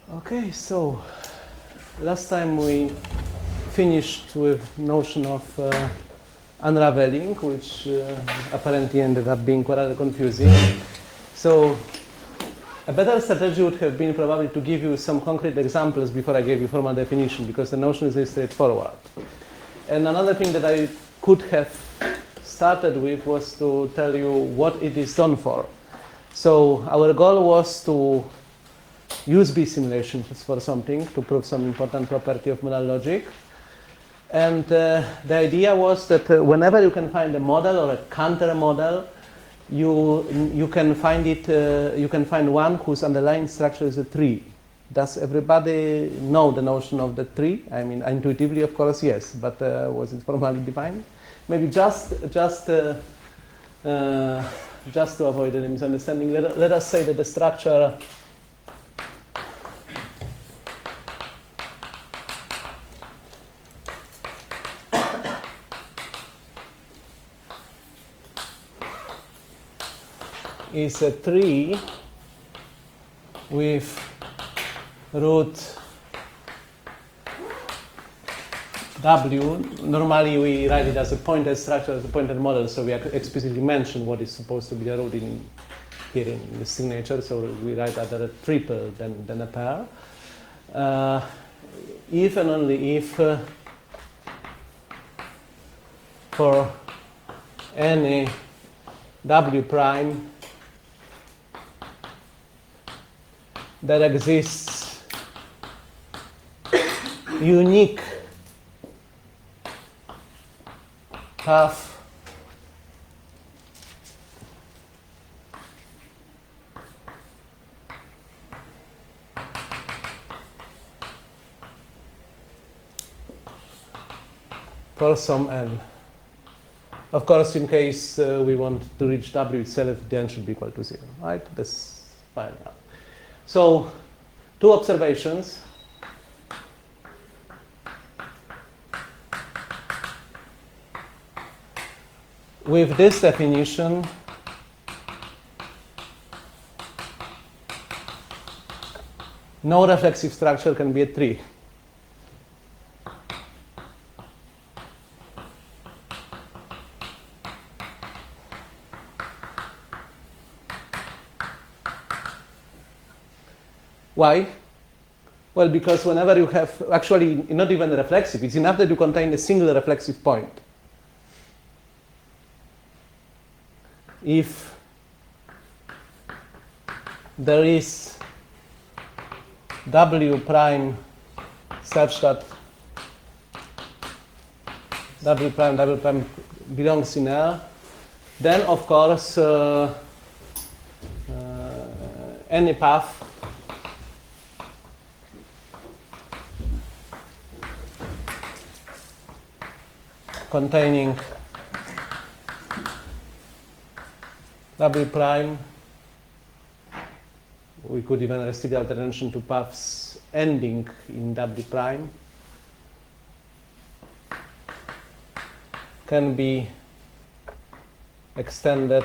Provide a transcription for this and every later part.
Okay, so last time we finished with notion of unraveling, which apparently ended up being rather confusing. So a better strategy would have been probably to give you some concrete examples before I gave you formal definition, because the notion is very straightforward. And another thing that I could have started with was to tell you what it is done for. So our goal was to use B simulations for something, to prove some important property of modal logic. And the idea was that whenever you can find a model or a counter model, you can find it. You can find one whose underlying structure is a tree. Does everybody know the notion of the tree? I mean, intuitively, of course, yes. But was it formally defined? Maybe just to avoid any misunderstanding, let us say that the structure is a tree with root W. Normally we write it as a pointed structure, as a pointed model, so we explicitly mention what is supposed to be the root here in the signature, so we write either a triple than a pair. If and only if for any W prime there exists unique path for some n. Of course, in case we want to reach W itself, the n should be equal to 0, right? That's fine. So, two observations. With this definition, no reflexive structure can be a tree. Why? Well, because whenever you have, actually not even reflexive, it's enough that you contain a single reflexive point. If there is W prime such that W prime belongs in R, then of course any path containing W prime, we could even restrict our attention to paths ending in W prime, can be extended,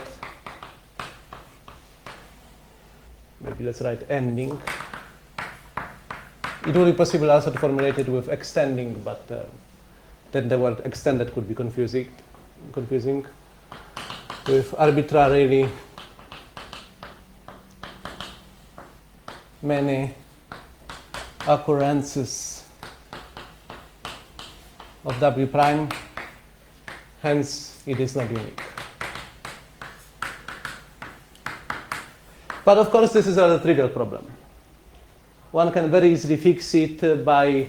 maybe let's write ending. It would be possible also to formulate it with extending, but then the word extended could be confusing with arbitrarily many occurrences of W prime, hence it is not unique. But of course this is a rather trivial problem. One can very easily fix it by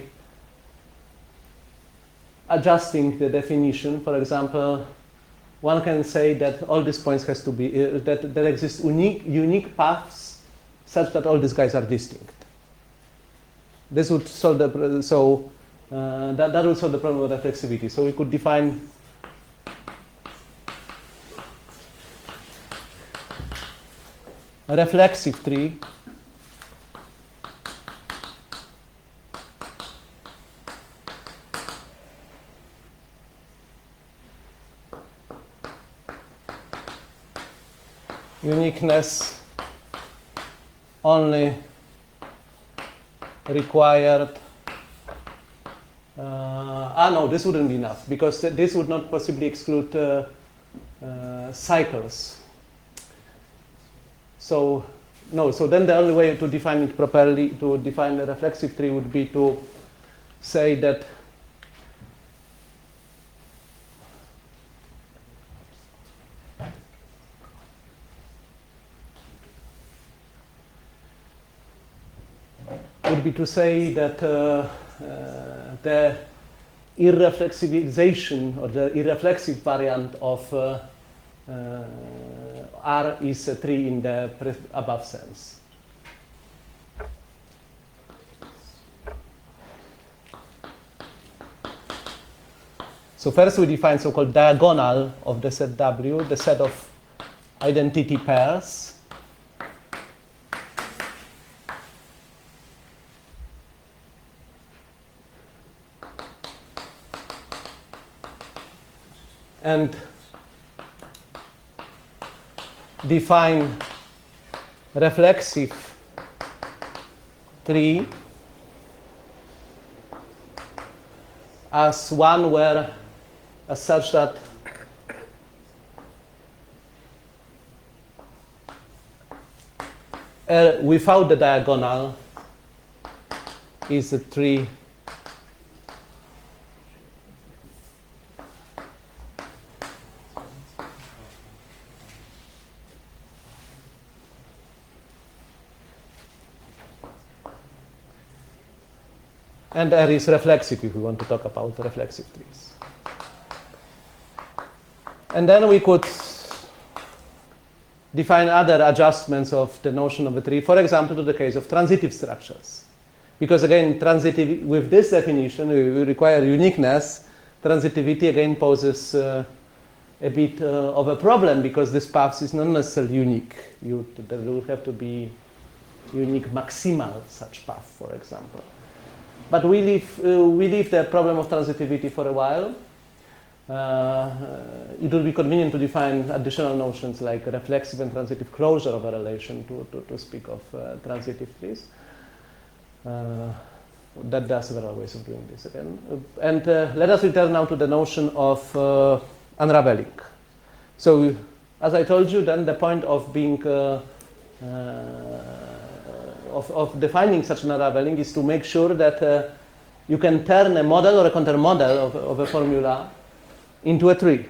adjusting the definition. For example, one can say that all these points has to be, that there exist unique paths such that all these guys are distinct. This would solve the, that would solve the problem of reflexivity. So we could define a reflexive tree uniqueness only required. No, this wouldn't be enough because this would not possibly exclude cycles. So no, so then the only way to define it properly, to define the reflexive tree, would be to say that the irreflexivization or the irreflexive variant of R is a tree in the above sense. So first we define so-called diagonal of the set W, the set of identity pairs. And define reflexive tree as one where, as such that without the diagonal is a tree and R is reflexive if we want to talk about reflexive trees. And then we could define other adjustments of the notion of a tree, for example, to the case of transitive structures. Because again, transitive, with this definition, we require uniqueness. Transitivity again poses a bit of a problem because this path is not necessarily unique. There will have to be unique maximal such path, for example. But we leave the problem of transitivity for a while. It will be convenient to define additional notions like reflexive and transitive closure of a relation to speak of transitive trees. There are several ways of doing this again. And let us return now to the notion of unraveling. So, as I told you, then the point of being of defining such an unraveling is to make sure that you can turn a model or a countermodel of a formula into a tree.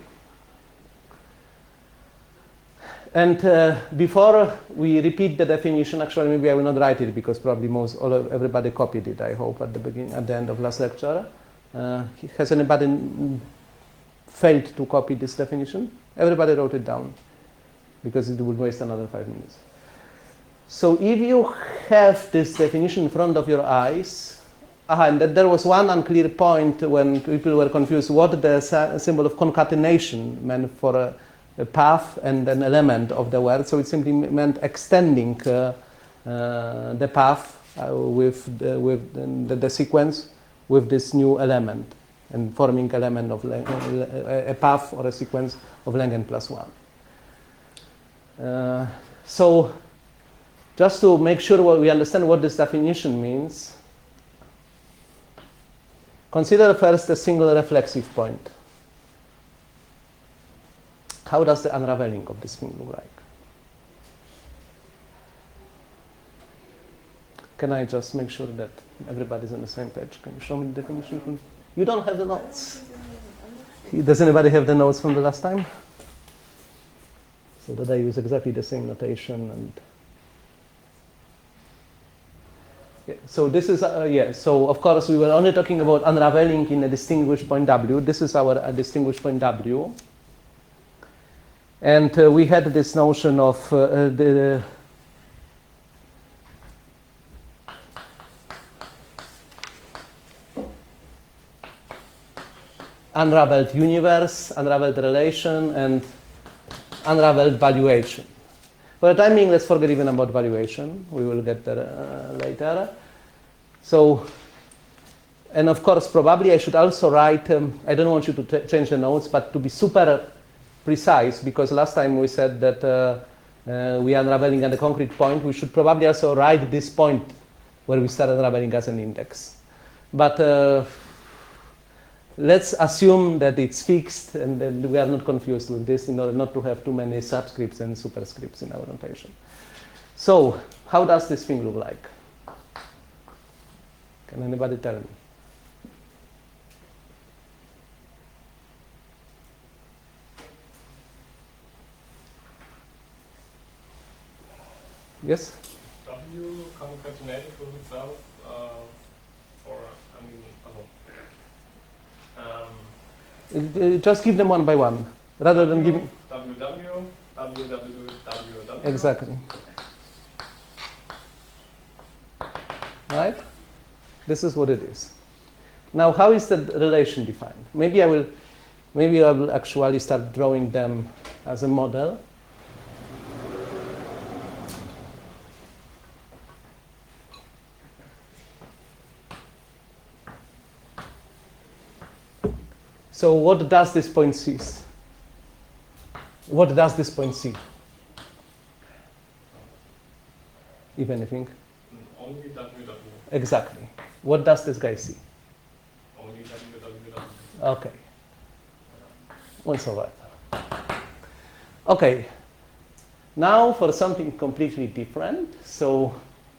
And before we repeat the definition, actually maybe I will not write it because probably everybody copied it, I hope, at the end of last lecture. Has anybody failed to copy this definition? Everybody wrote it down because it would waste another 5 minutes. So if you have this definition in front of your eyes, and that there was one unclear point when people were confused what the symbol of concatenation meant for a path and an element of the word. So it simply meant extending the path with the sequence with this new element and forming element of a path or a sequence of length n plus 1. So just to make sure we understand what this definition means, consider first a single reflexive point. How does the unraveling of this thing look like? Can I just make sure that everybody's on the same page? Can you show me the definition? You don't have the notes. Does anybody have the notes from the last time? So that I use exactly the same notation and. Yeah, so this is, so of course we were only talking about unraveling in a distinguished point W. This is our distinguished point W. And we had this notion of the unraveled universe, unraveled relation, and unraveled valuation. For the time being, let's forget even about valuation. We will get there later. So, and of course, probably I should also write, I don't want you to change the notes, but to be super precise, because last time we said that we are unraveling at a concrete point, we should probably also write this point where we start unraveling as an index. But let's assume that it's fixed and that we are not confused with this in order not to have too many subscripts and superscripts in our notation. So how does this thing look like? Can anybody tell me? Yes? W concatenated with itself for, Just give them one by one, rather than giving... WW, WWW. Exactly. Right? This is what it is. Now, how is the relation defined? Maybe I will actually start drawing them as a model. So what does this point see? What does this point see? If anything. Only WW. Exactly. What does this guy see? Only WWW. Okay. Also right. Okay. Now for something completely different. So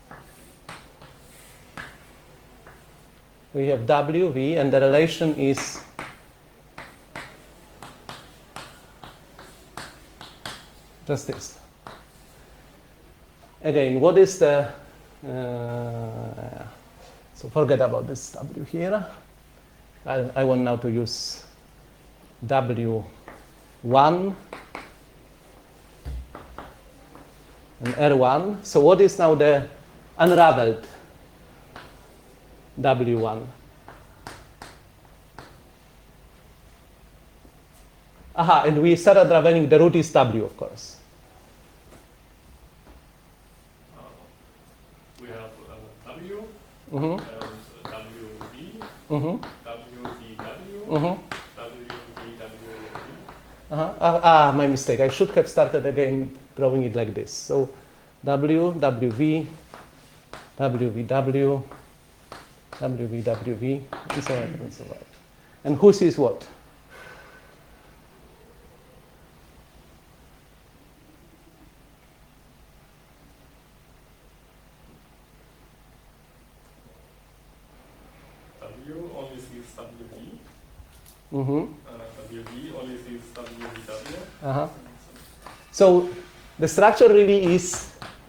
we have W, V, and the relation is just this. Again, what is the... so forget about this W here. I want now to use W1 and R1. So what is now the unraveled W1? Aha, and we started unraveling the root is W, of course. We have W Mm-hmm. and WV, Mm-hmm. WVW, Mm-hmm. WVWV. My mistake. I should have started again drawing it like this. So W, WV, WVW, WVWV, and so on and so on. And who sees what? W only sees WV. Mm-hmm. WV only sees WVW. Uh-huh. So the structure really is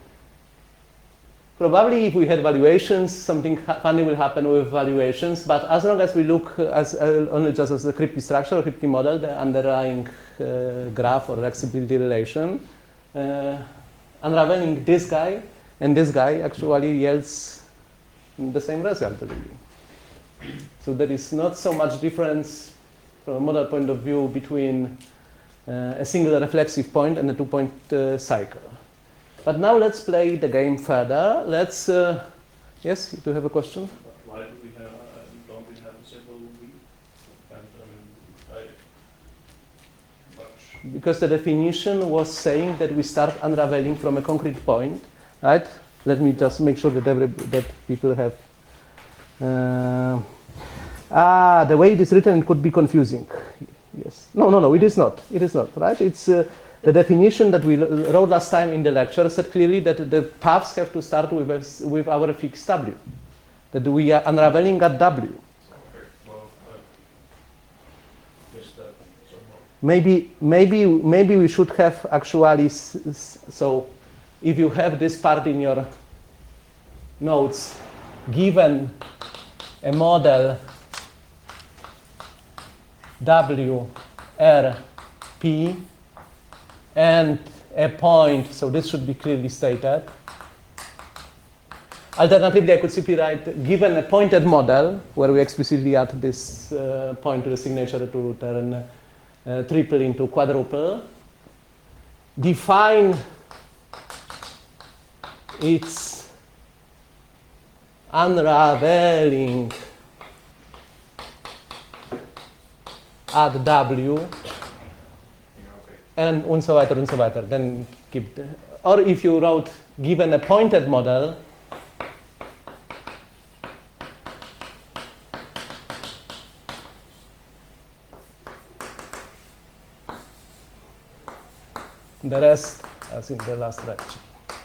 probably if we had valuations, something funny will happen with valuations. But as long as we look as only just as the Kripke structure or Kripke model, the underlying graph or accessibility relation, unraveling this guy and this guy actually yields the same result, really. So there is not so much difference from a model point of view between a single reflexive point and a two-point cycle. But now let's play the game further. Let's, yes, do you have a question? Why do we have, don't we have several V? And much. Because the definition was saying that we start unraveling from a concrete point, right? Let me just make sure that that people have. The way it is written could be confusing. Yes. No, it is not. It is not, right? It's the definition that we wrote last time in the lecture said clearly that the paths have to start with our fixed W, that we are unraveling at W. Okay, well, missed that somehow. Maybe we should have actually, so if you have this part in your notes, given a model W, R, P, and a point, so this should be clearly stated. Alternatively, I could simply write, given a pointed model, where we explicitly add this point to the signature to turn triple into quadruple, define its unraveling at W, and so weiter, then keep the, or if you wrote, given a pointed model, The rest, as in the last lecture.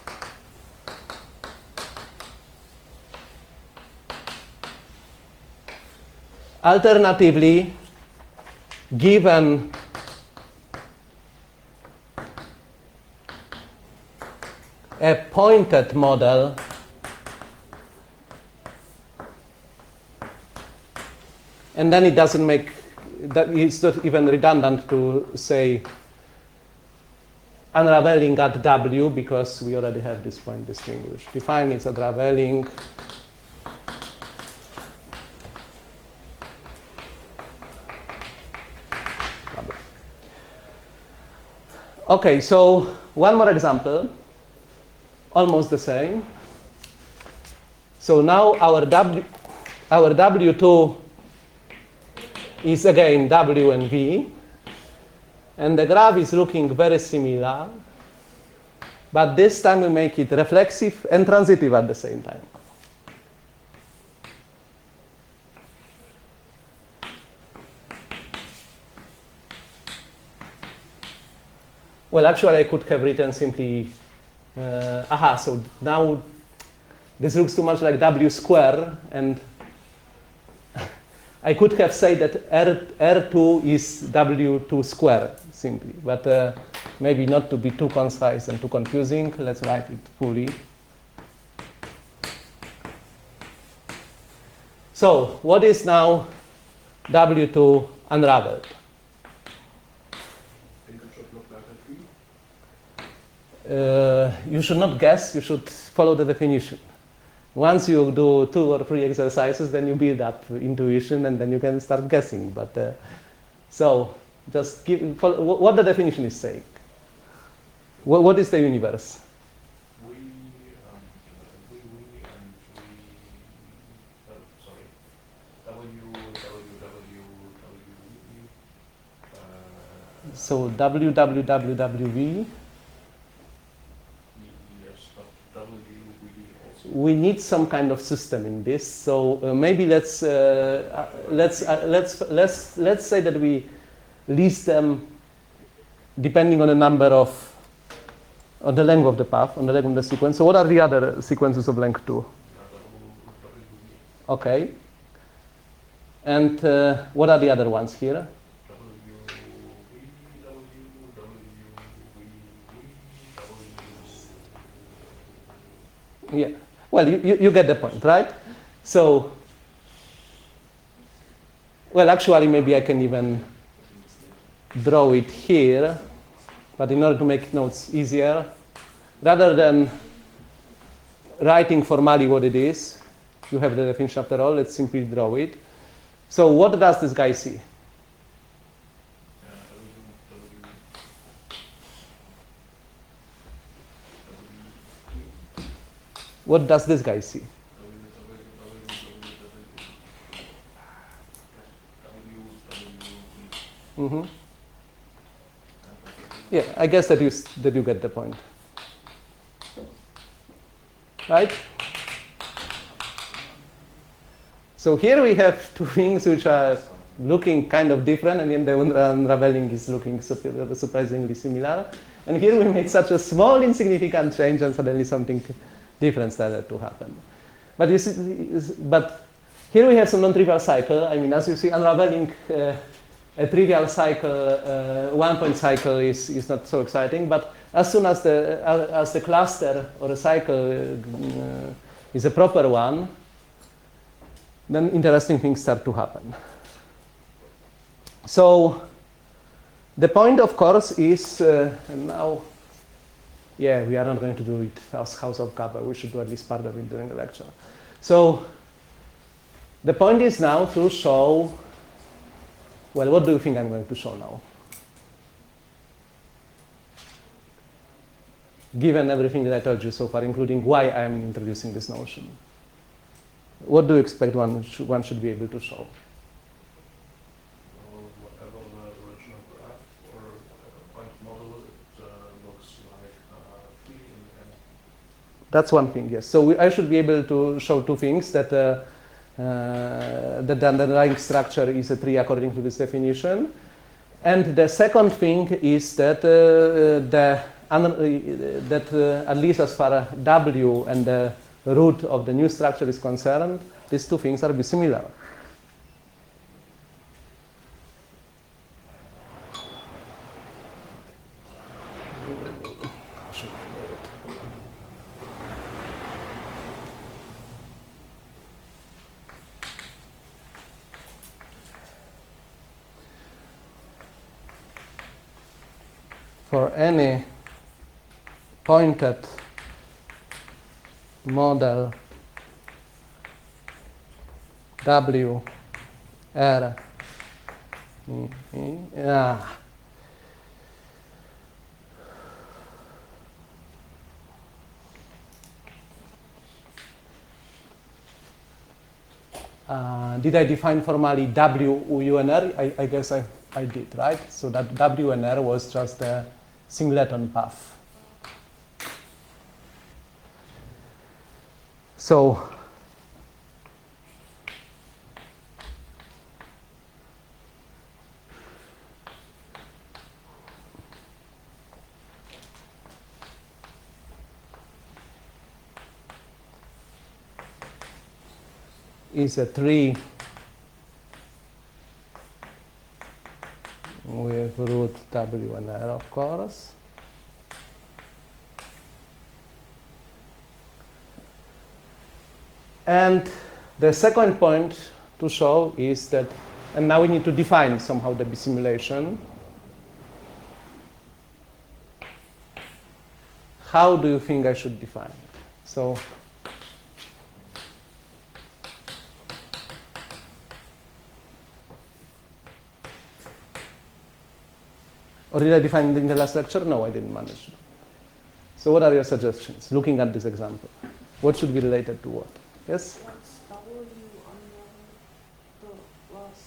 Alternatively, given a pointed model, and then it doesn't make that, it's not even redundant to say unraveling at W, because we already have this point distinguished. Define its unraveling Okay, so one more example, almost the same. So now our W2 is again W and V, and the graph is looking very similar, but this time we make it reflexive and transitive at the same time. Well, actually, I could have written simply, so now this looks too much like W square, and I could have said that R2 is W2 square, simply, but maybe not to be too concise and too confusing, let's write it fully. So, what is now W2 unraveled? You should not guess, you should follow the definition. Once you do 2 or 3 exercises, then you build up intuition and then you can start guessing. But so just follow what the definition is saying. What is the universe? So WWWV. We need some kind of system in this. So maybe let's say that we list them depending on the number of, on the length of the path, on the length of the sequence. So what are the other sequences of length 2? Okay. And what are the other ones here? Yeah. Well, you get the point, right? So, well, actually, maybe I can even draw it here, but in order to make notes easier, rather than writing formally what it is, you have the definition after all, let's simply draw it. So what does this guy see? What does this guy see? Mm-hmm. Yeah, I guess that you get the point. Right? So here we have 2 things which are looking kind of different, and then the unraveling is looking surprisingly similar. And here we made such a small, insignificant change, and suddenly something different started to happen. But you see, but here we have some non-trivial cycle. I mean, as you see, unraveling a trivial cycle, 1-point cycle is not so exciting. But as soon as the cluster or a cycle is a proper one, then interesting things start to happen. So the point, of course, is and now. Yeah, we are not going to do it as House of Kappa. We should do at least part of it during the lecture. So the point is now to show, well, what do you think I'm going to show now? Given everything that I told you so far, including why I'm introducing this notion. What do you expect one should be able to show? That's one thing, yes. So I should be able to show 2 things, that that the underlying structure is a tree according to this definition, And the second thing is that at least as far as W and the root of the new structure is concerned, these two things are bisimilar. For any pointed model W R did I define formally W, U, and R? I guess I did, right? So that W and R was just the singleton path. So is a tree with root W and R, of course. And the second point to show is that, and now we need to define somehow the bisimulation. How do you think I should define it? So or did I define it in the last lecture? No, I didn't manage to. So what are your suggestions, looking at this example? What should be related to what? Yes? What's W on the last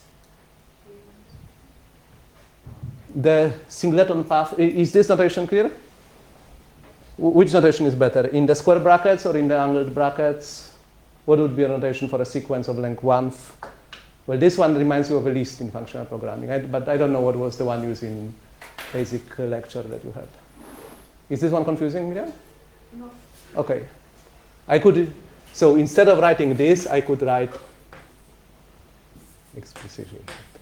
three ones? The singleton path, is this notation clear? Which notation is better, in the square brackets or in the angled brackets? What would be a notation for a sequence of length 1? Well, this one reminds you of a list in functional programming, but I don't know what was the one used in basic lecture that you had. Is this one confusing, Miriam? No. Okay. I could, so instead of writing this, I could write explicitly.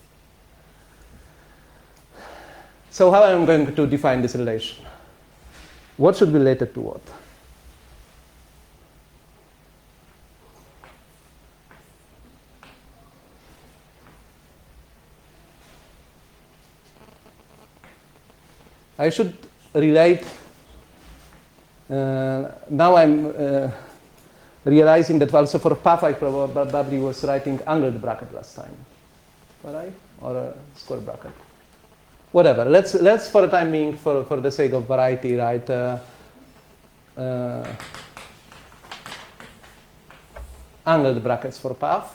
So how am I going to define this relation? What should be related to what? I should relate, now I'm realizing that also for path I probably was writing angled bracket last time, right? Or a square bracket. Whatever, let's for the time being, for the sake of variety, write angled brackets for path.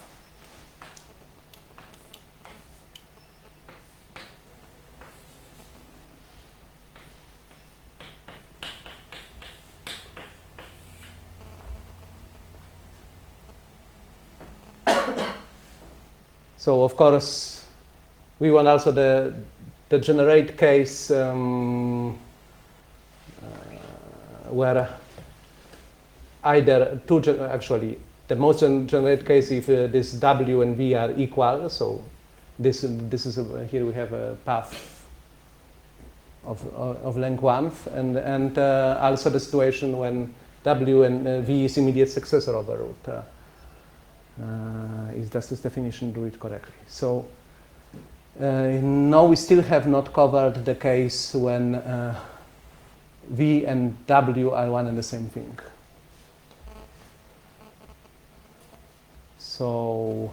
So of course, we want also the generate case where either actually the most generate case if this W and V are equal. So this is here we have a path of length 1, and also the situation when W and V is immediate successor of a root. Is does this definition do it correctly? So no, we still have not covered the case when V and W are one and the same thing. So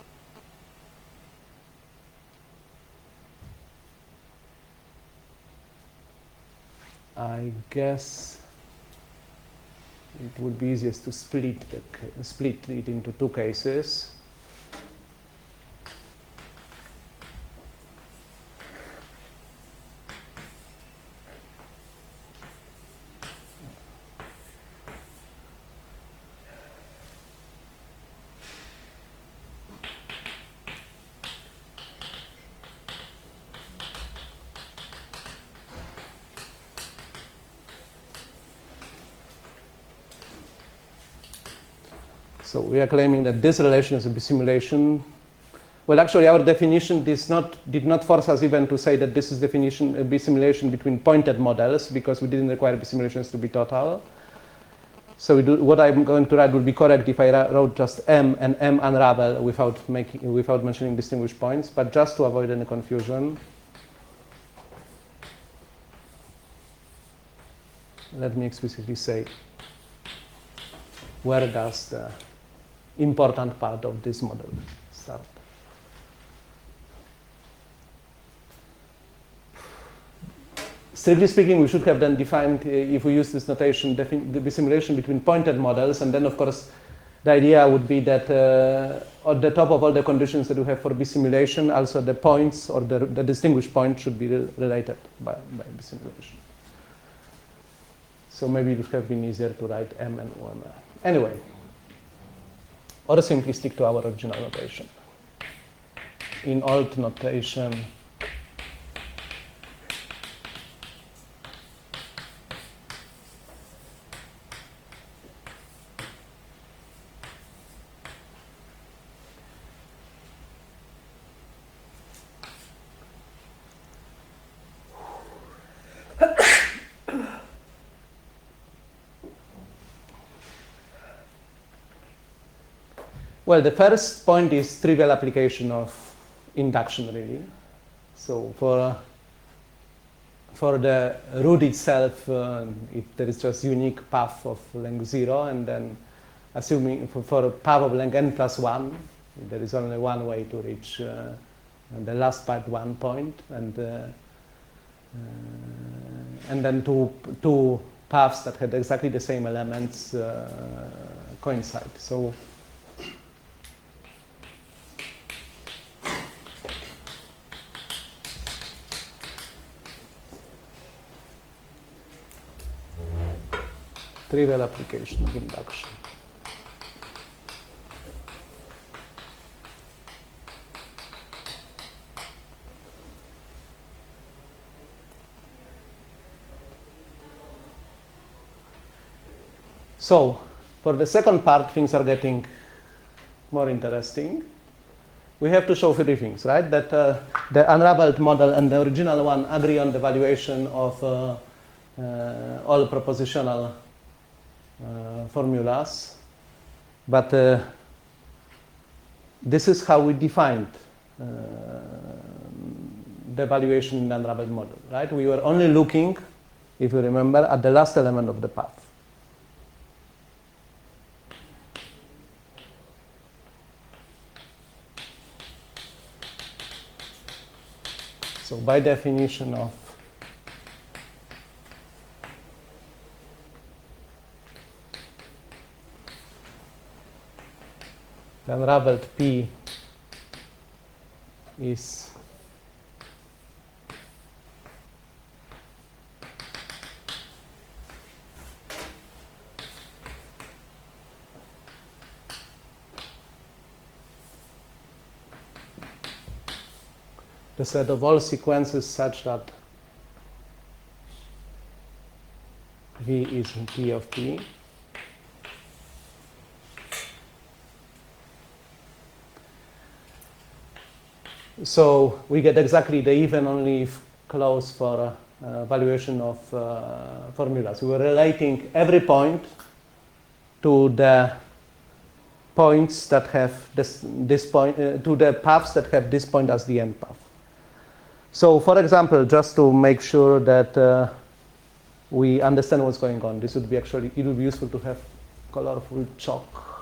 I guess it would be easiest to split it into two cases. So we are claiming that this relation is a bisimulation. Well, actually, our definition did not force us even to say that this is definition a bisimulation between pointed models, because we didn't require bisimulations to be total. So what I'm going to write would be correct if I wrote just M and M unravel without mentioning distinguished points, but just to avoid any confusion, let me explicitly say where does the important part of this model start. Strictly speaking, we should have then defined, if we use this notation, the bisimulation between pointed models, and then of course the idea would be that at the top of all the conditions that we have for bisimulation, also the points or the distinguished point should be related by bisimulation. So maybe it would have been easier to write M and OM. Anyway, or simply stick to our original notation. In old notation, well, the first point is trivial application of induction, really. So for the root itself, if there is just unique path of length 0, and then assuming for a path of length n plus 1, there is only one way to reach the last part 1 point, and then two paths that had exactly the same elements coincide. So trivial application of induction. So, for the second part, things are getting more interesting. We have to show three things, right? That the unraveled model and the original one agree on the valuation of all propositional formulas, but this is how we defined the evaluation in the unraveled model, right? We were only looking, if you remember, at the last element of the path. So by definition of the unraveled P is the set of all sequences such that V is in P of P. So we get exactly the even only if clause for valuation of formulas. We were relating every point to the points that have this point, to the paths that have this point as the end path. So, for example, just to make sure that we understand what's going on, this would be actually, it would be useful to have colorful chalk.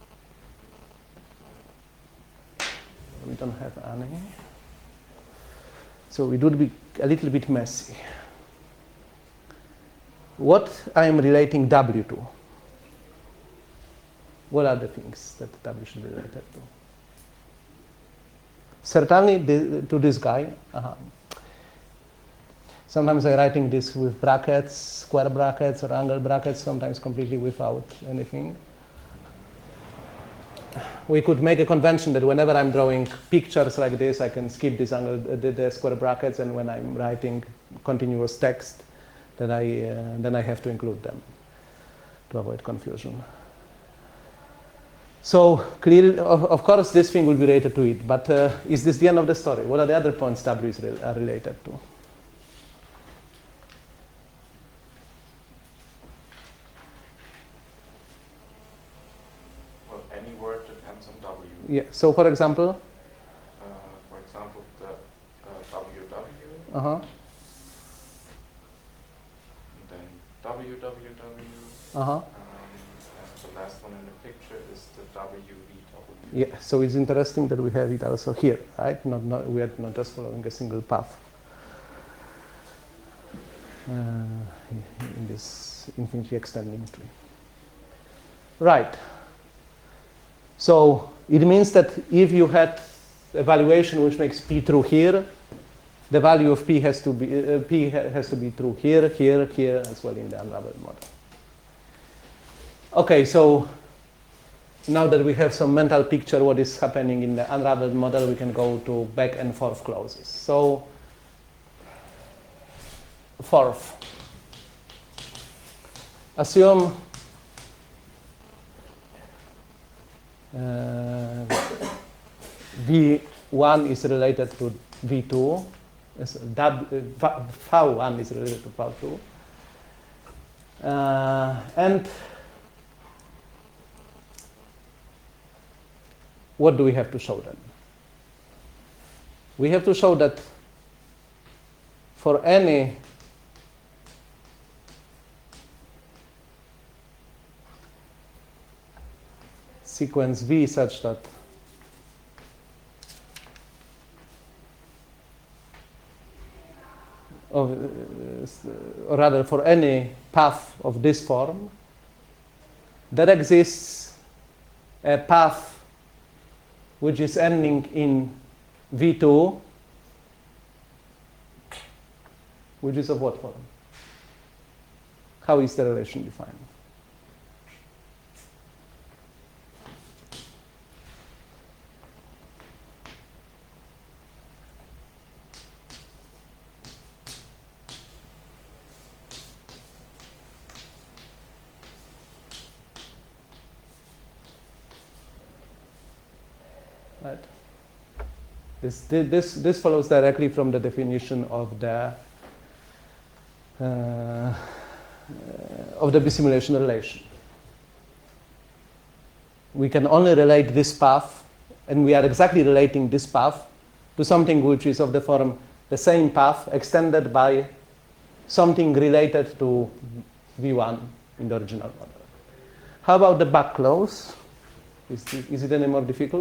We don't have any. So it would be a little bit messy. What I am relating W to? What are the things that W should be related to? Certainly to this guy. Sometimes I'm writing this with brackets, square brackets or angle brackets, sometimes completely without anything. We could make a convention that whenever I'm drawing pictures like this, I can skip this angle, the square brackets, and when I'm writing continuous text, then I have to include them to avoid confusion. So clearly, of course, this thing will be related to it. But is this the end of the story? What are the other points W are related to? Well, any word depends on W. Yeah. So, for example. For example, the WW, Uh huh. and then WWW. Uh huh. And the last one in the picture is the WVW. Yeah. So it's interesting that we have it also here, right? We are not just following a single path. In this infinitely extending tree. Right. So it means that if you had a valuation which makes p true here, the value of p has to be true here, here, here, as well in the unraveled model. Okay, so now that we have some mental picture what is happening in the unraveled model, we can go to back and forth clauses. So fourth, assume V1 is related to V2, V1 is related to V2, and what do we have to show then? We have to show that for any sequence V such that or rather for any path of this form, there exists a path which is ending in V2, which is of what form? How is the relation defined? Right. This follows directly from the definition of the bisimulation relation. We can only relate this path, and we are exactly relating this path to something which is of the form the same path extended by something related to V1 in the original model. How about the back clause? Is it any more difficult?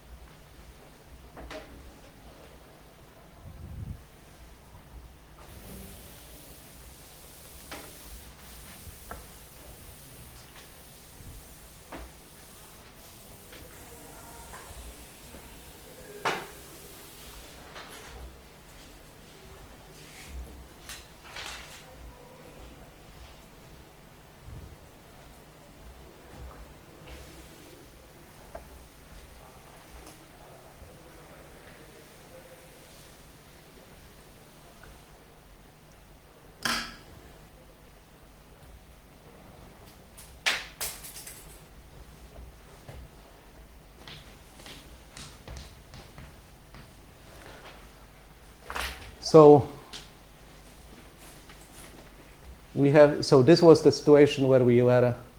So this was the situation where we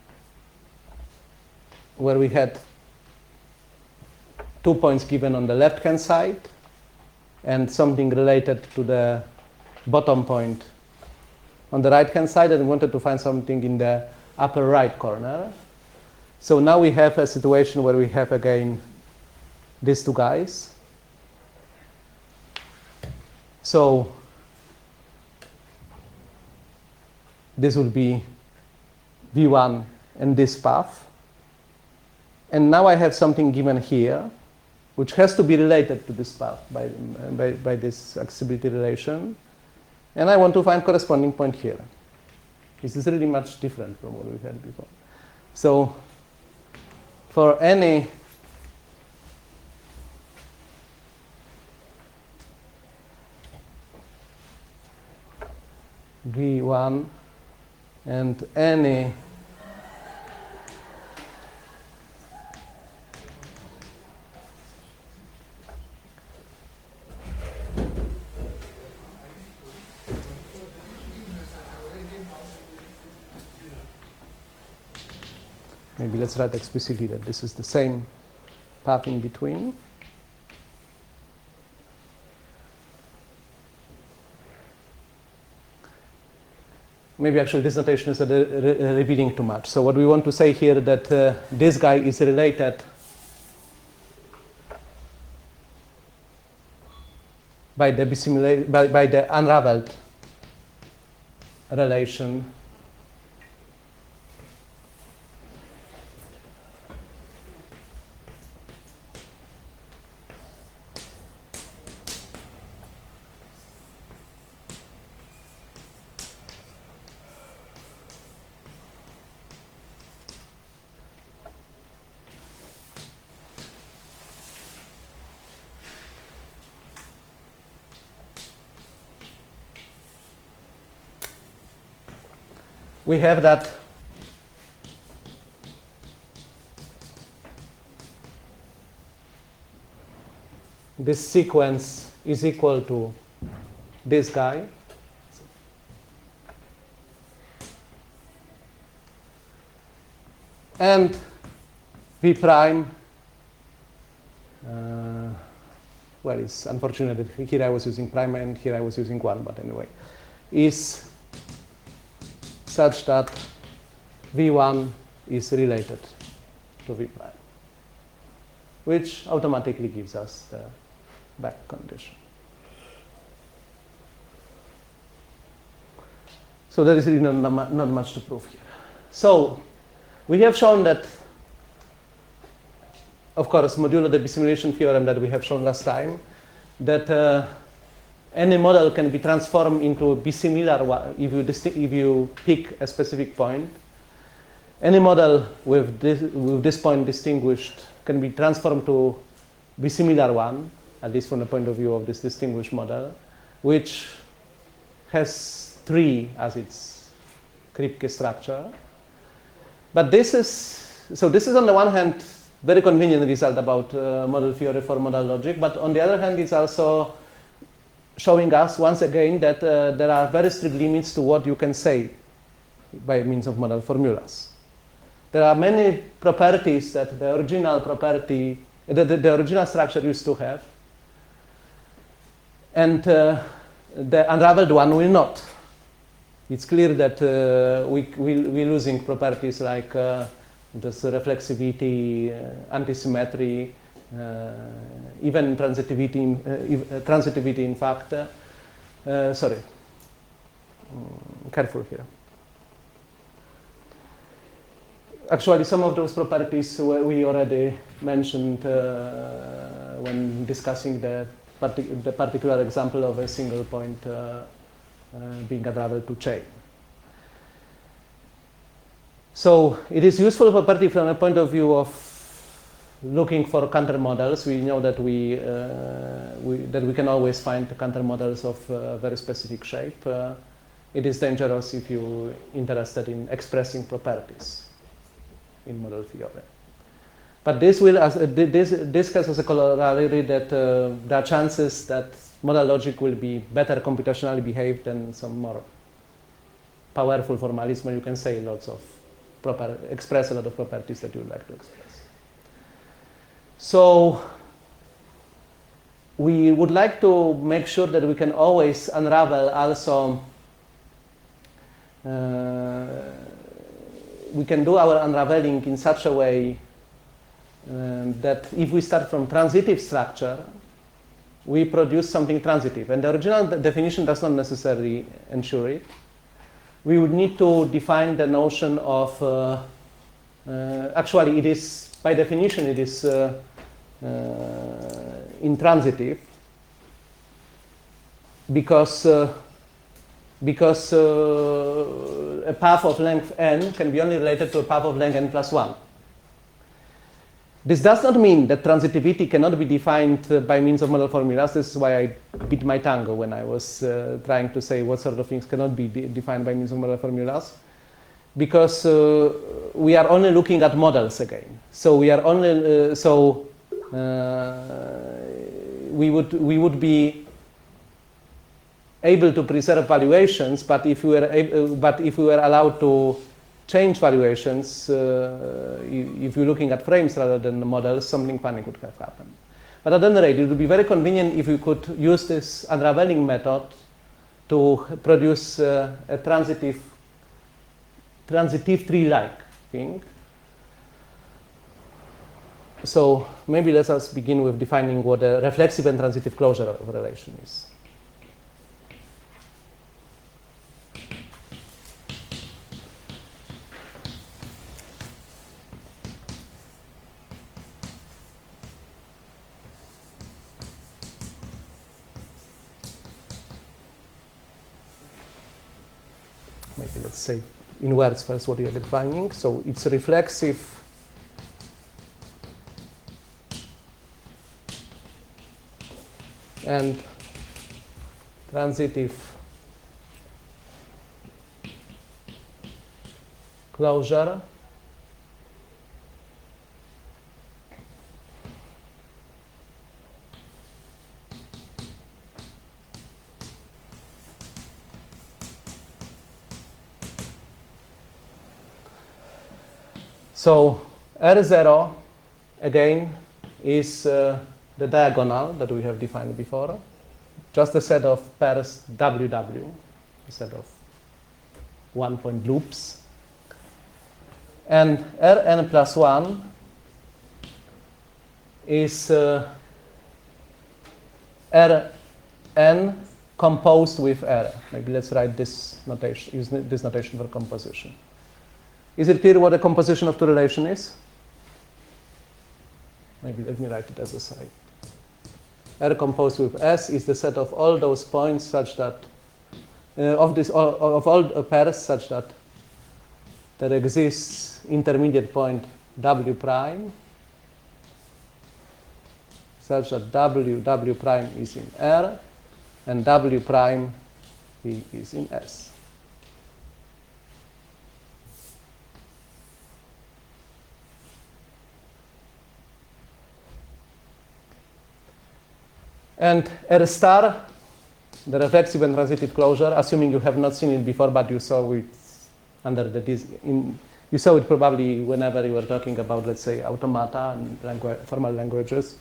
had 2 points given on the left hand side and something related to the bottom point on the right hand side, and we wanted to find something in the upper right corner. So now we have a situation where we have again these two guys. So this will be V1 and this path. And now I have something given here, which has to be related to this path by this accessibility relation. And I want to find corresponding point here. This is really much different from what we had before. So for any V1 and any Maybe let's write explicitly that this is the same path in between. Maybe actually this notation is revealing too much. So what we want to say here that this guy is related by the by the unraveled relation we have that this sequence is equal to this guy. And V prime, well, it's unfortunate that here I was using prime and here I was using 1, but anyway, is such that V1 is related to V prime, which automatically gives us the back condition. So there is really not much to prove here. So we have shown that, of course, modulo the bisimulation theorem that we have shown last time, that any model can be transformed into a bisimilar one if you pick a specific point. Any model with this point distinguished can be transformed to bisimilar one, at least from the point of view of this distinguished model, which has 3 as its Kripke structure. But this is on the one hand very convenient result about model theory for modal logic, but on the other hand it's also showing us once again that there are very strict limits to what you can say by means of modal formulas. There are many properties that the original property, the original structure used to have, and the unraveled one will not. It's clear that we're losing properties like just reflexivity, antisymmetry, even transitivity in fact. Sorry, careful here. Actually, some of those properties we already mentioned when discussing the particular example of a single point being unraveled to chain. So it is useful property from a point of view of looking for counter models. We know that we can always find counter models of very specific shape. It is dangerous if you're interested in expressing properties in model theory. But this has as a corollary that there are chances that modal logic will be better computationally behaved than some more powerful formalism. You can say express a lot of properties that you would like to express. So we would like to make sure that we can always unravel also. We can do our unraveling in such a way that if we start from transitive structure, we produce something transitive. And the original definition does not necessarily ensure it. We would need to define the notion of, actually it is, by definition, it is intransitive because a path of length n can be only related to a path of length n plus 1. This does not mean that transitivity cannot be defined by means of model formulas. This is why I bit my tongue when I was trying to say what sort of things cannot be defined by means of model formulas, because we are only looking at models again. So we are only we would be able to preserve valuations, but if we were allowed to change valuations, if you're looking at frames rather than the models, something funny could have happened. But at any rate, it would be very convenient if you could use this unraveling method to produce a transitive tree-like thing. So maybe let us begin with defining what a reflexive and transitive closure of a relation is. Maybe let's say in words first what we are defining. So it's reflexive and transitive closure so R0 again is the diagonal that we have defined before, just a set of pairs WW, a set of one-point loops. And Rn plus 1 is Rn composed with R. Maybe let's write this notation, use this notation for composition. Is it clear what a composition of two relation is? Maybe let me write it as a side. R composed with S is the set of all those points such that of all pairs such that there exists intermediate point W prime such that W prime is in R and W prime is in S. And R star, the reflexive and transitive closure, assuming you have not seen it before, but you saw it under the you saw it probably whenever you were talking about, let's say, automata and formal languages.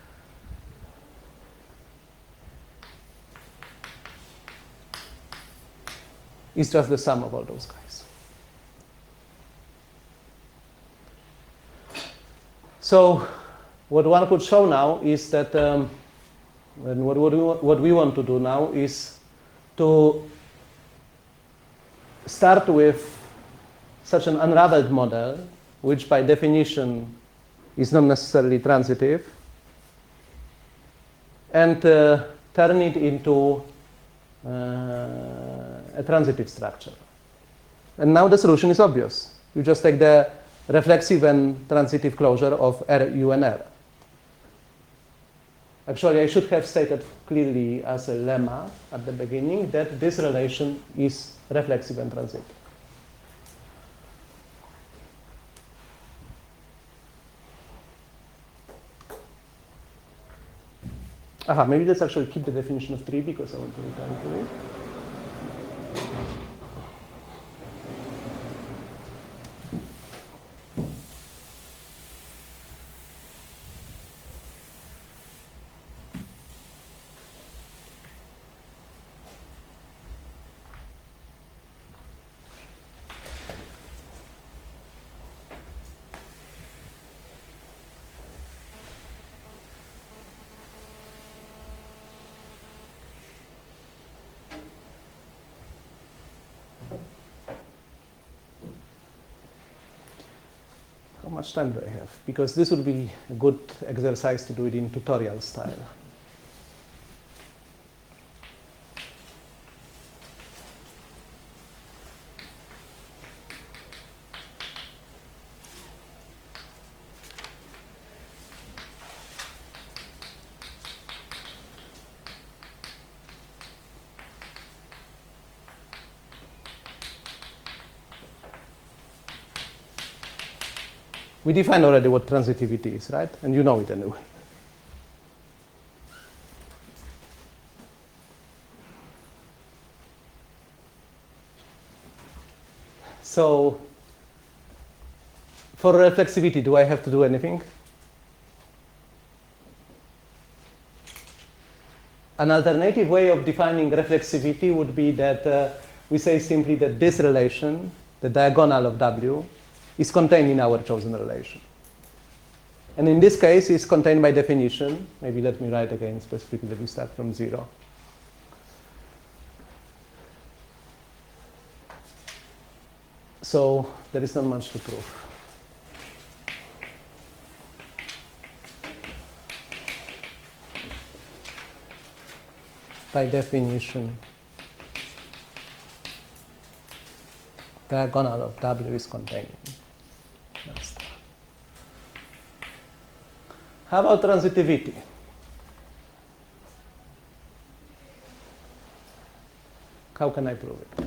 It's just the sum of all those guys. So what one could show now is that and what we want to do now is to start with such an unraveled model, which by definition is not necessarily transitive, and turn it into a transitive structure. And now the solution is obvious. You just take the reflexive and transitive closure of R, U, and R. Actually, I should have stated clearly as a lemma at the beginning that this relation is reflexive and transitive. Maybe let's actually keep the definition of tree because I want to return to it. How much time do I have? Because this would be a good exercise to do it in tutorial style. We defined already what transitivity is, right? And you know it anyway. So For reflexivity, do I have to do anything? An alternative way of defining reflexivity would be that we say simply that this relation, the diagonal of W, is contained in our chosen relation. And in this case, it's contained by definition. Maybe let me write again specifically that we start from 0. So there is not much to prove. By definition, diagonal of W is contained in that star. How about transitivity? How can I prove it?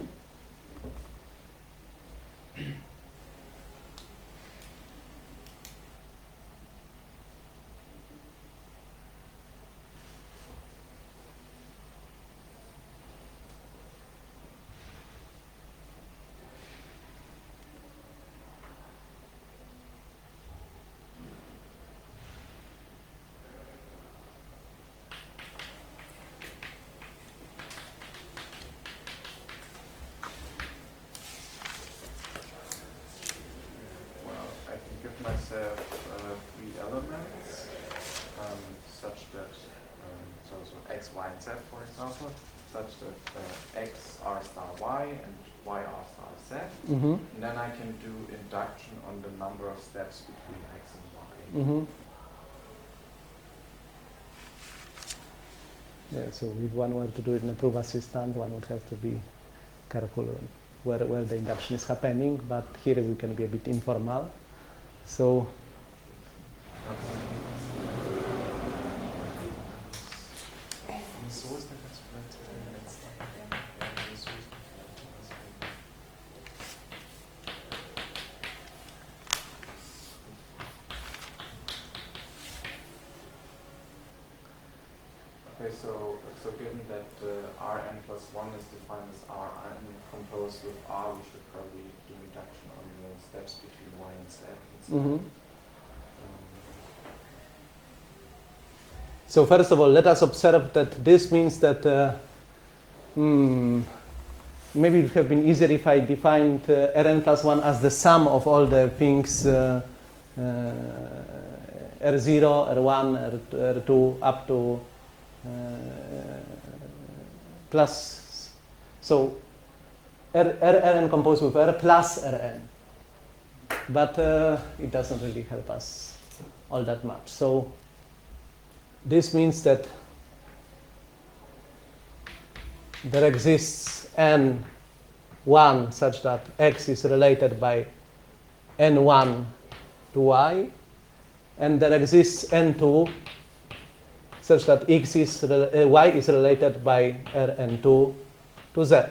Myself three elements such that so x, y, and z, for example, such that x r star y and y r star z. Mm-hmm. And then I can do induction on the number of steps between x and y. Mm-hmm. Yeah, so if one were to do it in a proof assistant, one would have to be careful where the induction is happening, but here we can be a bit informal. So okay, so given that Rn plus 1 is defined as Rn composed with R, we should probably do induction on the steps between y and z. mm-hmm. So first of all, let us observe that this means that maybe it would have been easier if I defined Rn plus 1 as the sum of all the things R0, R1, R2 up to plus. So Rn composed with R plus Rn. But it doesn't really help us all that much. So this means that there exists n1 such that x is related by n1 to y, and there exists n2 such that y is related by Rn2 to z.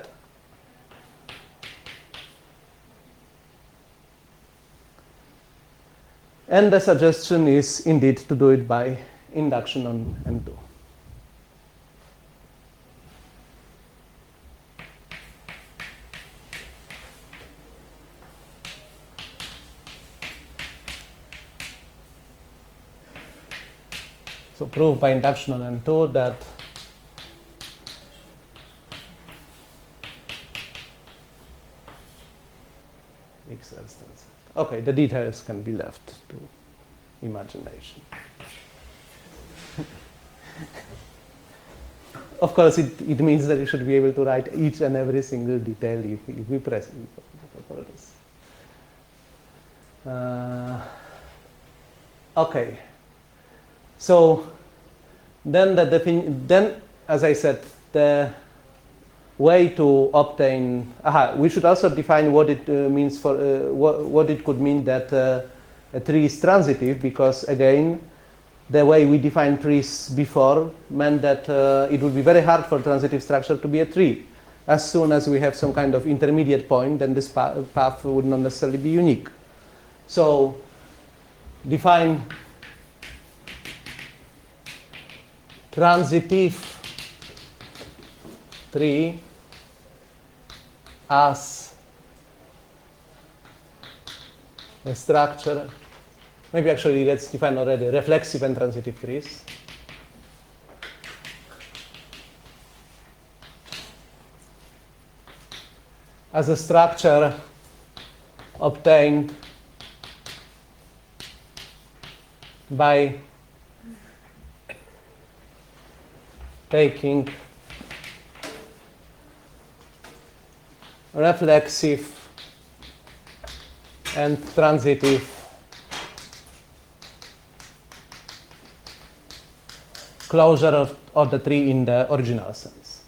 And the suggestion is indeed to do it by induction on N2. So prove by induction on N2 that x else than z. Okay, the details can be left to imagination. Of course, it means that you should be able to write each and every single detail if we press for this. Okay. So then then, as I said, the way to obtain. We should also define what it means for what it could mean that a tree is transitive, because again, the way we defined trees before meant that it would be very hard for transitive structure to be a tree. As soon as we have some kind of intermediate point, then this path would not necessarily be unique. So define transitive tree as a structure. Maybe actually let's define already reflexive and transitive trees. As a structure obtained by taking reflexive and transitive closure of the tree in the original sense.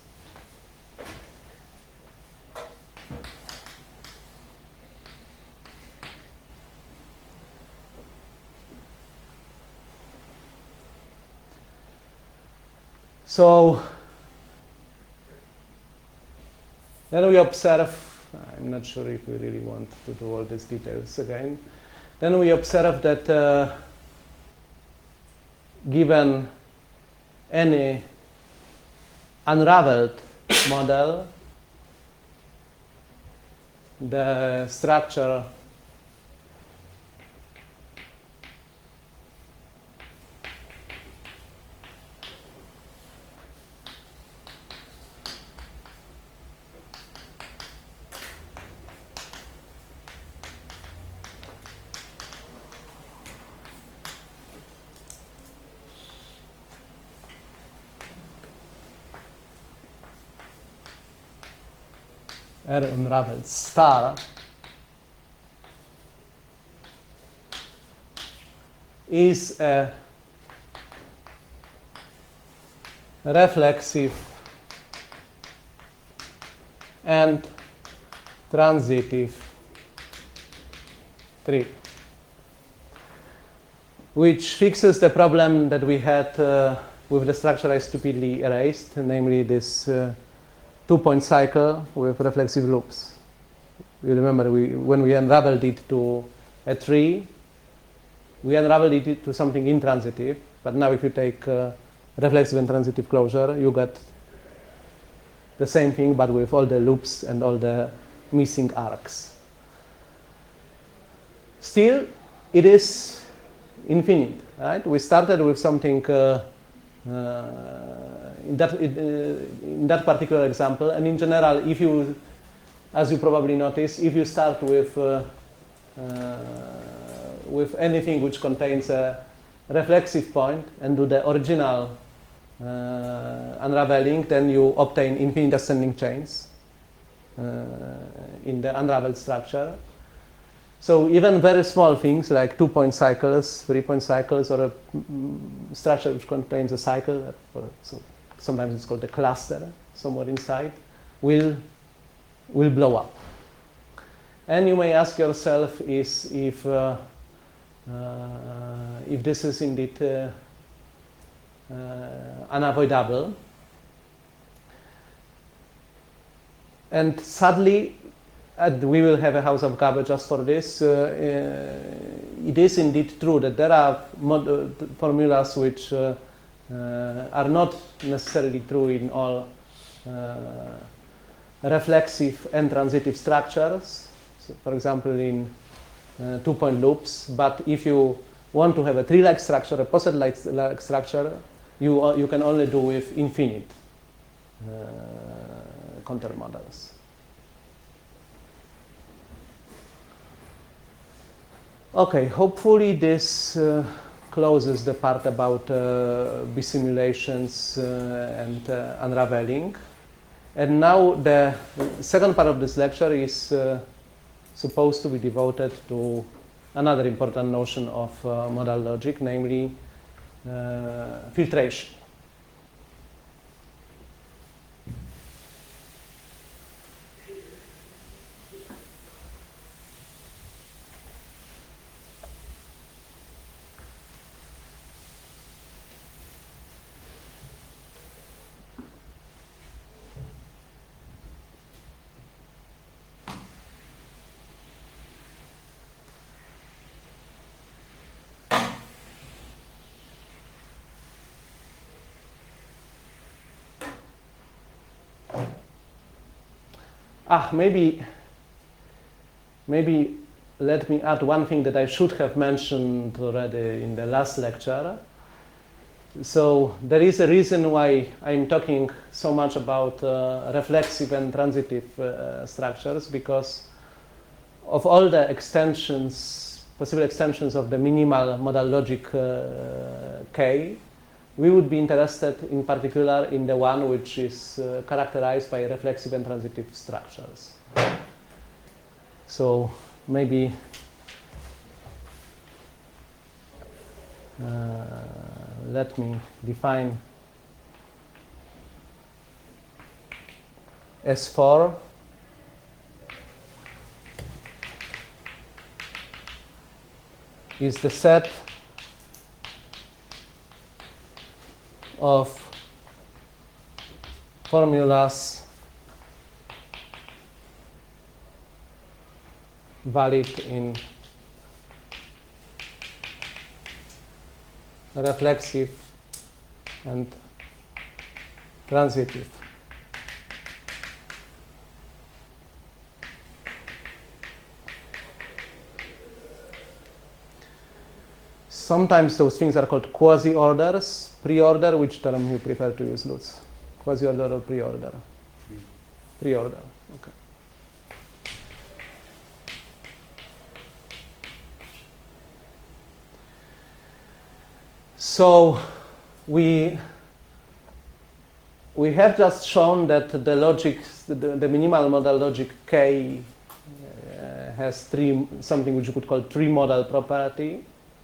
So then we observe, I'm not sure if we really want to do all these details again. Then we observe that given any unraveled model, the structure R unraveled star is a reflexive and transitive tree, which fixes the problem that we had with the structure I stupidly erased, namely this two-point cycle with reflexive loops. You remember when we unraveled it to a tree, we unraveled it to something intransitive, but now if you take reflexive and transitive closure, you get the same thing but with all the loops and all the missing arcs. Still, it is infinite, right? We started with something in that particular example, and in general, if you, as you probably notice, if you start with anything which contains a reflexive point and do the original unraveling, then you obtain infinite ascending chains in the unraveled structure. So even very small things like 2-point cycles, 3-point cycles, or a structure which contains a cycle, so sometimes it's called a cluster somewhere inside, will blow up. And you may ask yourself if this is indeed unavoidable. And sadly, we will have a house of Gabe just for this. It is indeed true that there are formulas which are not necessarily true in all reflexive and transitive structures. So for example, in 2-point loops. But if you want to have a tree-like structure, a posset-like structure, you can only do with infinite contour models. Okay, hopefully this closes the part about B simulations and unraveling. And now the second part of this lecture is supposed to be devoted to another important notion of modal logic, namely filtration. Maybe let me add one thing that I should have mentioned already in the last lecture. So there is a reason why I'm talking so much about reflexive and transitive structures, because of all the extensions, possible extensions of the minimal modal logic K, we would be interested in particular in the one which is characterized by reflexive and transitive structures. So maybe let me define S4 is the set of formulas valid in reflexive and transitive. Sometimes those things are called quasi-orders. Pre-order, which term you prefer to use, Lutz? Quasi-order or pre-order? Pre-order, okay. So we have just shown that the logic, the minimal modal logic K has something which you could call three-modal property.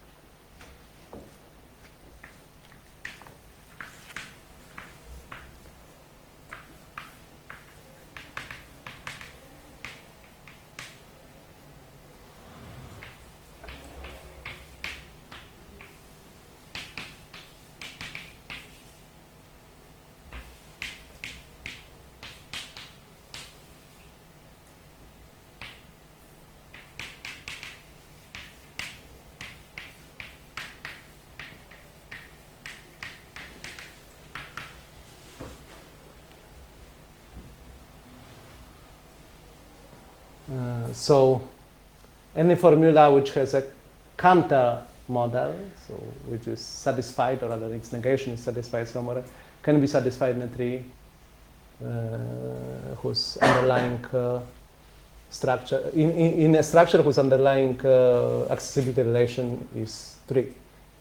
So any formula which has a counter model, so which is satisfied, or rather its negation is satisfied somewhere, can be satisfied in a tree whose underlying structure, in a structure whose underlying accessibility relation is 3.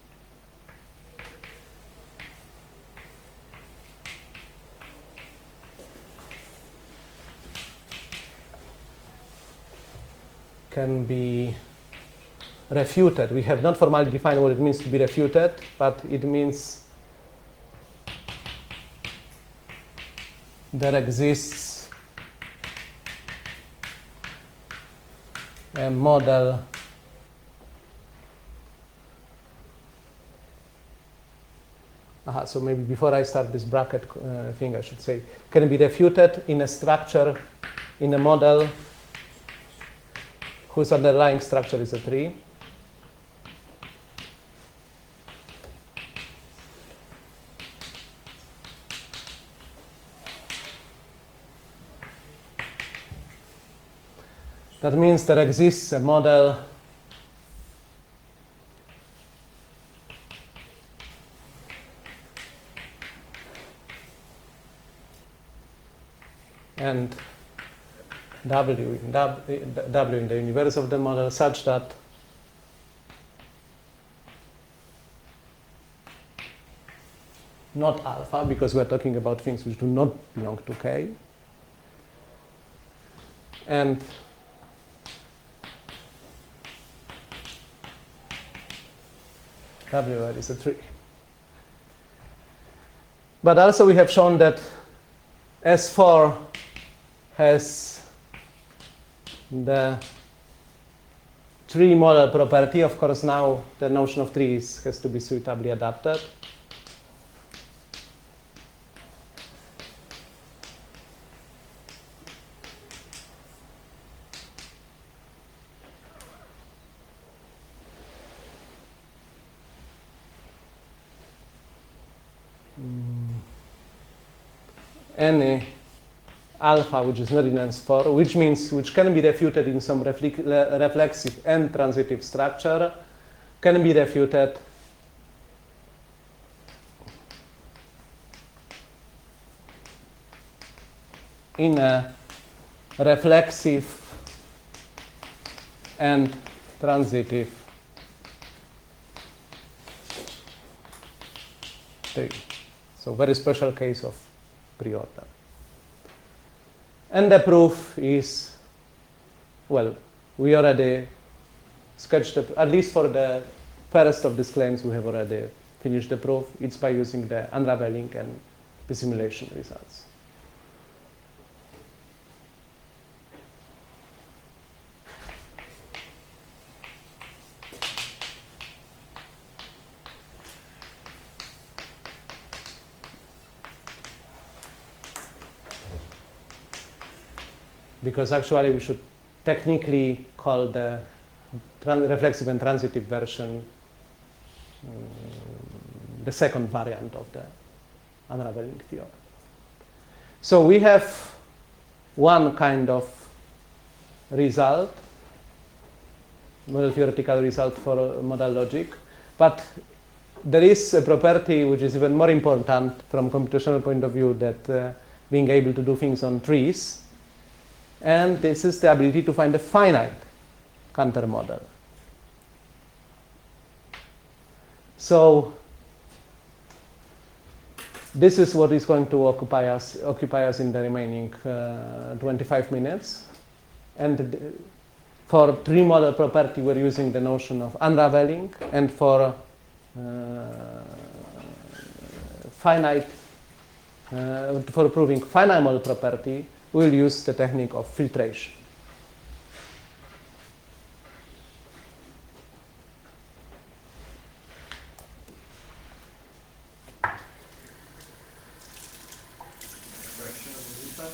Can be refuted. We have not formally defined what it means to be refuted, but it means there exists a model so maybe before I start this bracket thing, I should say, can be refuted in a structure, in a model whose underlying structure is a tree. That means there exists a model and W in the universe of the model such that not alpha, because we're talking about things which do not belong to K, and WL is a tree. But also we have shown that S4 has the tree model property. Of course, now the notion of trees has to be suitably adapted. Any alpha, which is Nernst 4, which can be refuted in some reflexive and transitive structure, can be refuted in a reflexive and transitive tree. So very special case of preorder. And the proof is, well, we already sketched it, at least for the first of these claims, we have already finished the proof. It's by using the unraveling and the simulation results. Because actually we should technically call the reflexive and transitive version the second variant of the unraveling theorem. So we have one kind of result, model theoretical result for modal logic, but there is a property which is even more important from computational point of view, that being able to do things on trees. And this is the ability to find a finite counter model. So this is what is going to occupy us in the remaining 25 minutes. And for tree model property, we're using the notion of unraveling, and for for proving finite model property, we'll use the technique of filtration. Question on the feedback.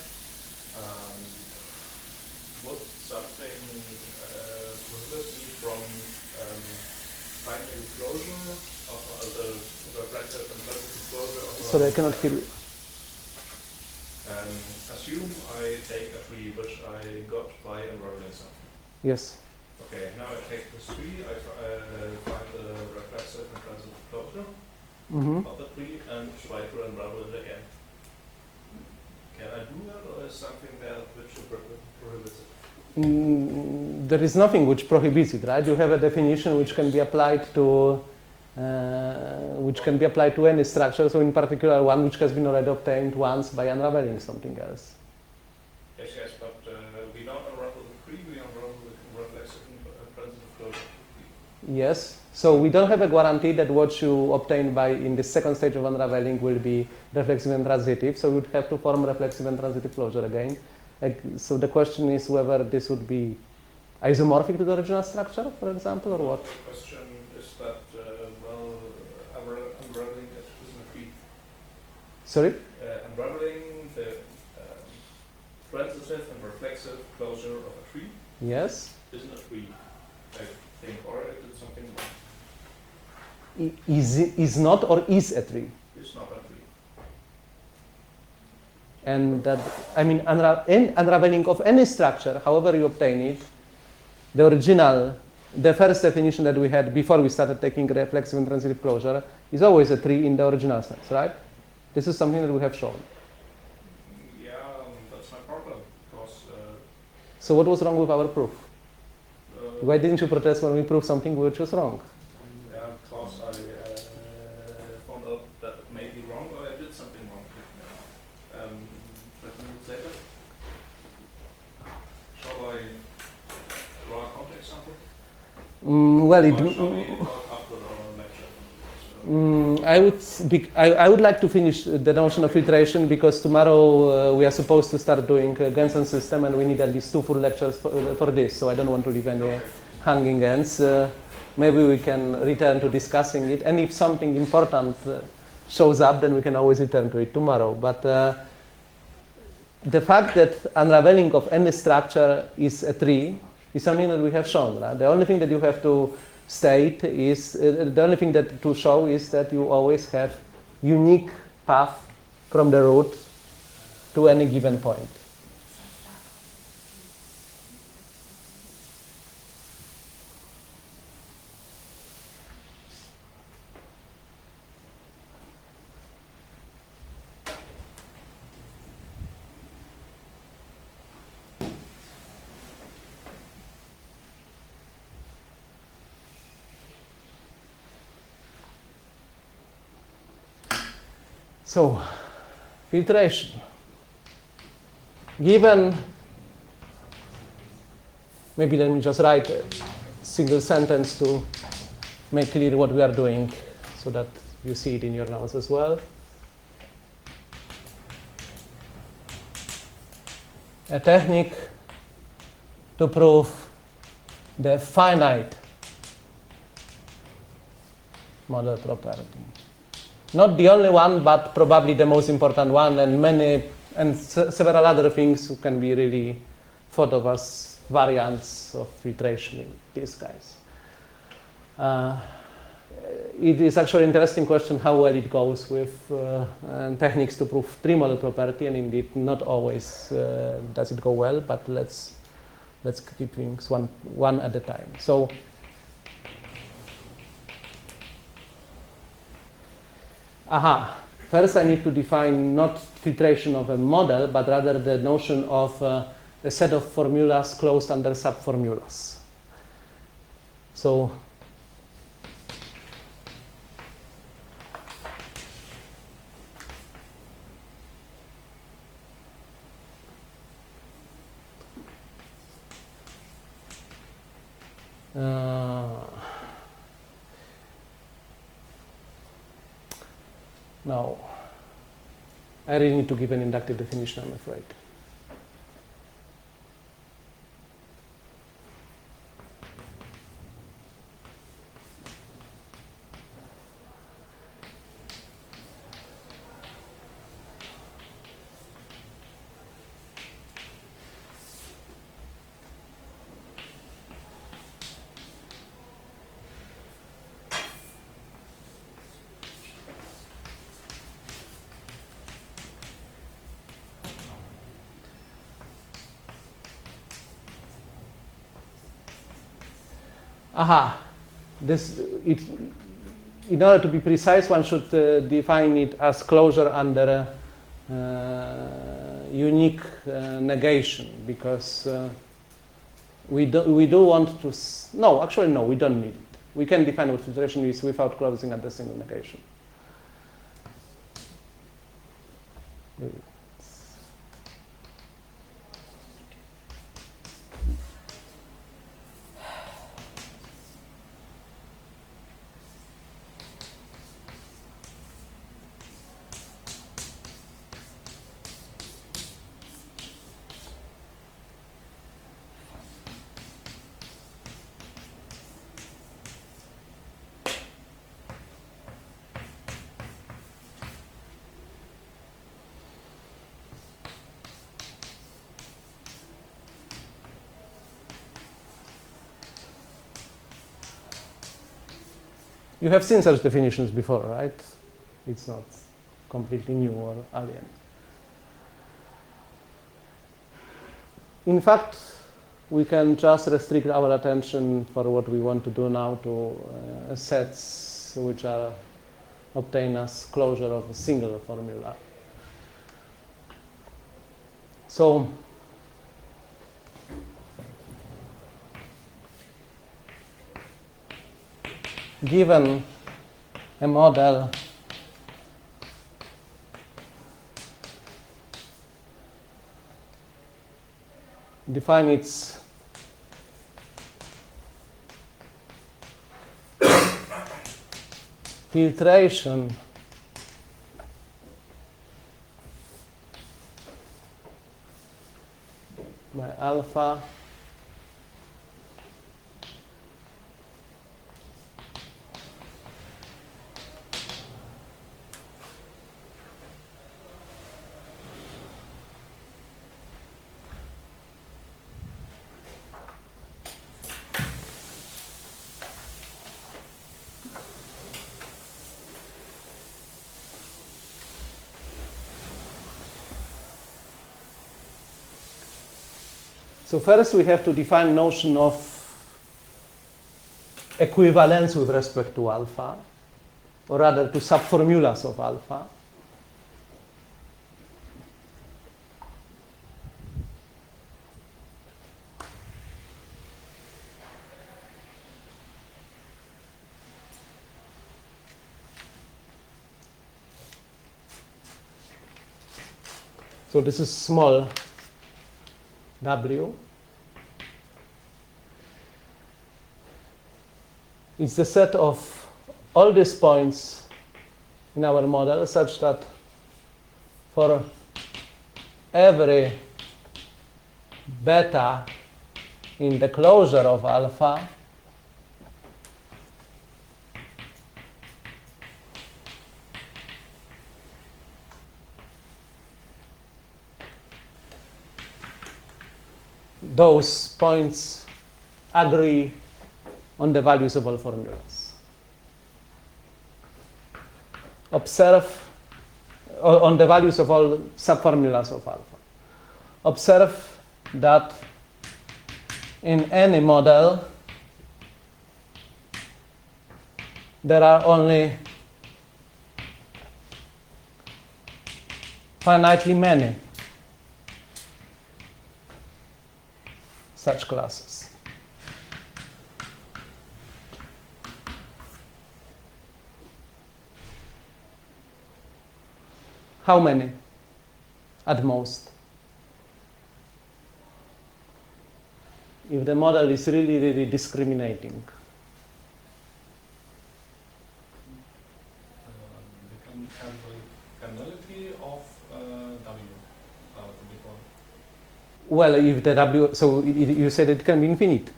Would something prohibit me from finding a closure of the reflexive and transitive closure of Sorry, I cannot hear you. Assume I take a tree which I got by unraveling something. Yes. Okay, now I take this tree, I find the reflexive and transitive closure of the tree and try to unravel it again. Can I do that, or is something there which prohibits it? There is nothing which prohibits it, right? You have a definition which can be applied to any structure. So in particular, one which has been already obtained once by unraveling something else. Yes, but we don't unravel the tree, we unravel the reflexive and transitive closure. Yes. So we don't have a guarantee that what you obtain in the second stage of unraveling will be reflexive and transitive. So we would have to form reflexive and transitive closure again. So the question is whether this would be isomorphic to the original structure, for example, or what? The question is that, unraveling it isn't a tree. Sorry? Unraveling the transitive and reflexive closure of a tree Yes. isn't a tree, I think, or I did something wrong. Is not or is a tree? It's not a tree. And that, I mean, unraveling of any structure, however you obtain it, the first definition that we had before we started taking reflexive and transitive closure is always a tree in the original sense, right? This is something that we have shown. Yeah, that's my problem, because So what was wrong with our proof? Why didn't you protest when we proved something which was wrong? because I found out that it may be wrong, or I did something wrong. 5 minutes later, shall I draw a counter example? Well, Or shall we talk after our lecture? I would like to finish the notion of filtration, because tomorrow we are supposed to start doing Gensen system, and we need at least 2 full lectures for this, so I don't want to leave any hanging ends. Maybe we can return to discussing it, and if something important shows up, then we can always return to it tomorrow. But the fact that unraveling of any structure is a tree is something that we have shown. Right? The only thing that you have to state is, the only thing that to show is that you always have unique path from the root to any given point. So, filtration. Given, maybe let me just write a single sentence to make clear what we are doing so that you see it in your notes as well. A technique to prove the finite model property. Not the only one, but probably the most important one, and several other things can be really thought of as variants of filtration in these guys. It is actually an interesting question how well it goes with techniques to prove tree-model property, and indeed not always does it go well, but let's keep things one at a time. So, first I need to define not filtration of a model, but rather the notion of a set of formulas closed under subformulas. So, now, I really need to give an inductive definition, I'm afraid. In order to be precise, one should define it as closure under unique negation, because we do want to. No, actually, no, we don't need it. We can define what filtration is without closing at the single negation. You have seen such definitions before, right? It's not completely new or alien. In fact, we can just restrict our attention for what we want to do now to sets which are obtained as closure of a single formula. So, given a model define its filtration by alpha So first we have to define notion of equivalence with respect to alpha, or rather to subformulas of alpha. So this is small w. It's the set of all these points in our model such that for every beta in the closure of alpha, those points agree on the values of all formulas. Observe on the values of all subformulas of alpha. Observe that in any model there are only finitely many such classes. How many at most? If the model is really, really discriminating. The cardinality of W to be called. Well, if the W, so you said it can be infinite.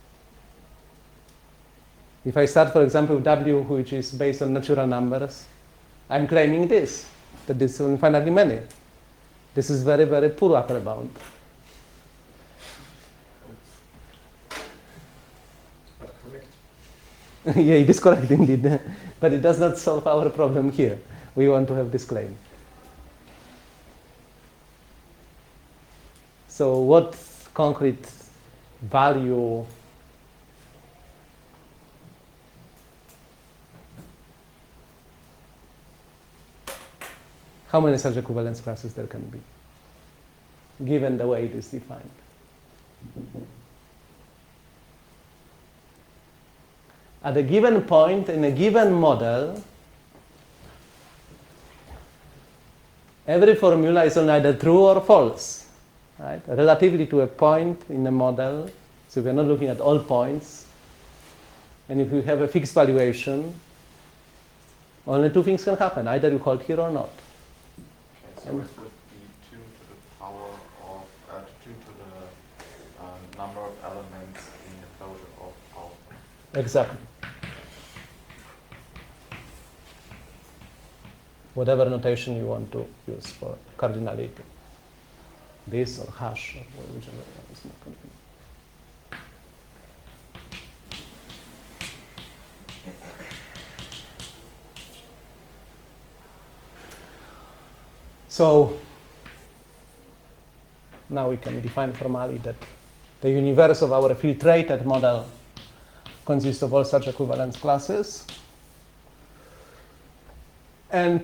If I start, for example, with W, which is based on natural numbers, I'm claiming this, that this is infinitely many. This is very, very poor upper bound. Yeah, it is correct indeed, but it does not solve our problem here. We want to have this claim. So what concrete value how many such equivalence classes there can be, given the way it is defined? At a given point in a given model, every formula is either true or false, right? Relatively to a point in a model, so we're not looking at all points. And if you have a fixed valuation, only two things can happen. Either you hold here or not. Okay, so it would be 2 to the power of, 2 to the number of elements in the closure of alpha. Exactly. Whatever notation you want to use for cardinality. This or hash or whichever one is more convenient. So now we can define formally that the universe of our filtrated model consists of all such equivalence classes. And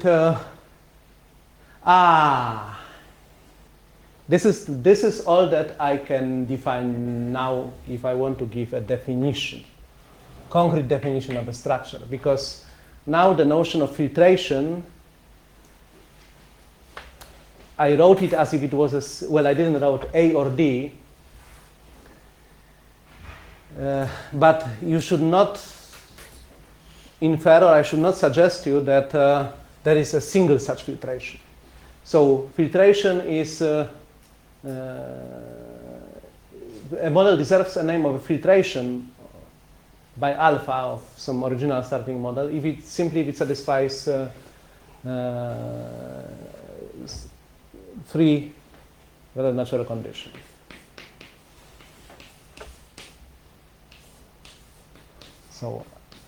this is all that I can define now if I want to give a definition, concrete definition of a structure, because now the notion of filtration, I wrote it as if it was I didn't write A or D, but you should not infer, or I should not suggest to you that there is a single such filtration. So filtration is, a model deserves a name of a filtration by alpha of some original starting model if it satisfies three rather natural conditions. So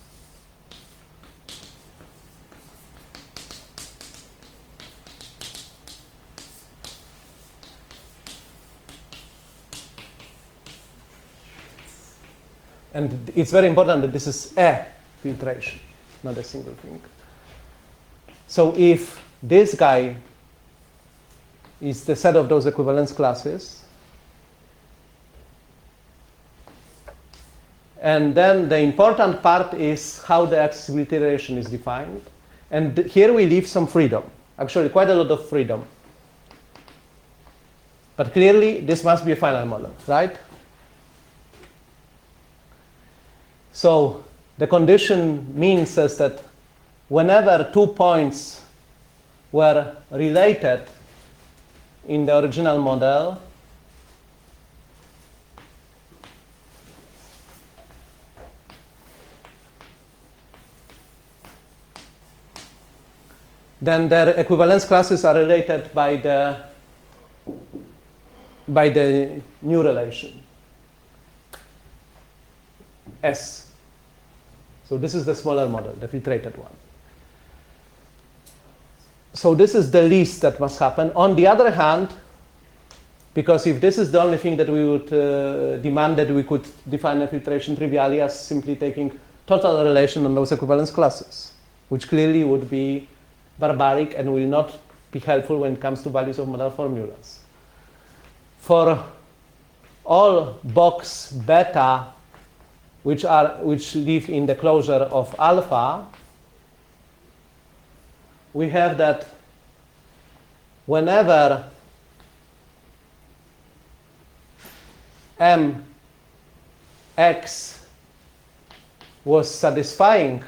and it's very important that this is a filtration, not a single thing. So if this guy is the set of those equivalence classes, and then the important part is how the accessibility relation is defined. And here we leave some freedom, actually quite a lot of freedom. But clearly, this must be a finite model, right? So the condition means says that whenever 2 points were related in the original model, then their equivalence classes are related by the new relation S. So this is the smaller model, the filtrated one. So this is the least that must happen. On the other hand, because if this is the only thing that we would demand, that we could define a filtration trivially as simply taking total relation on those equivalence classes, which clearly would be barbaric and will not be helpful when it comes to values of model formulas. For all box beta which live in the closure of alpha, we have that whenever mx was satisfying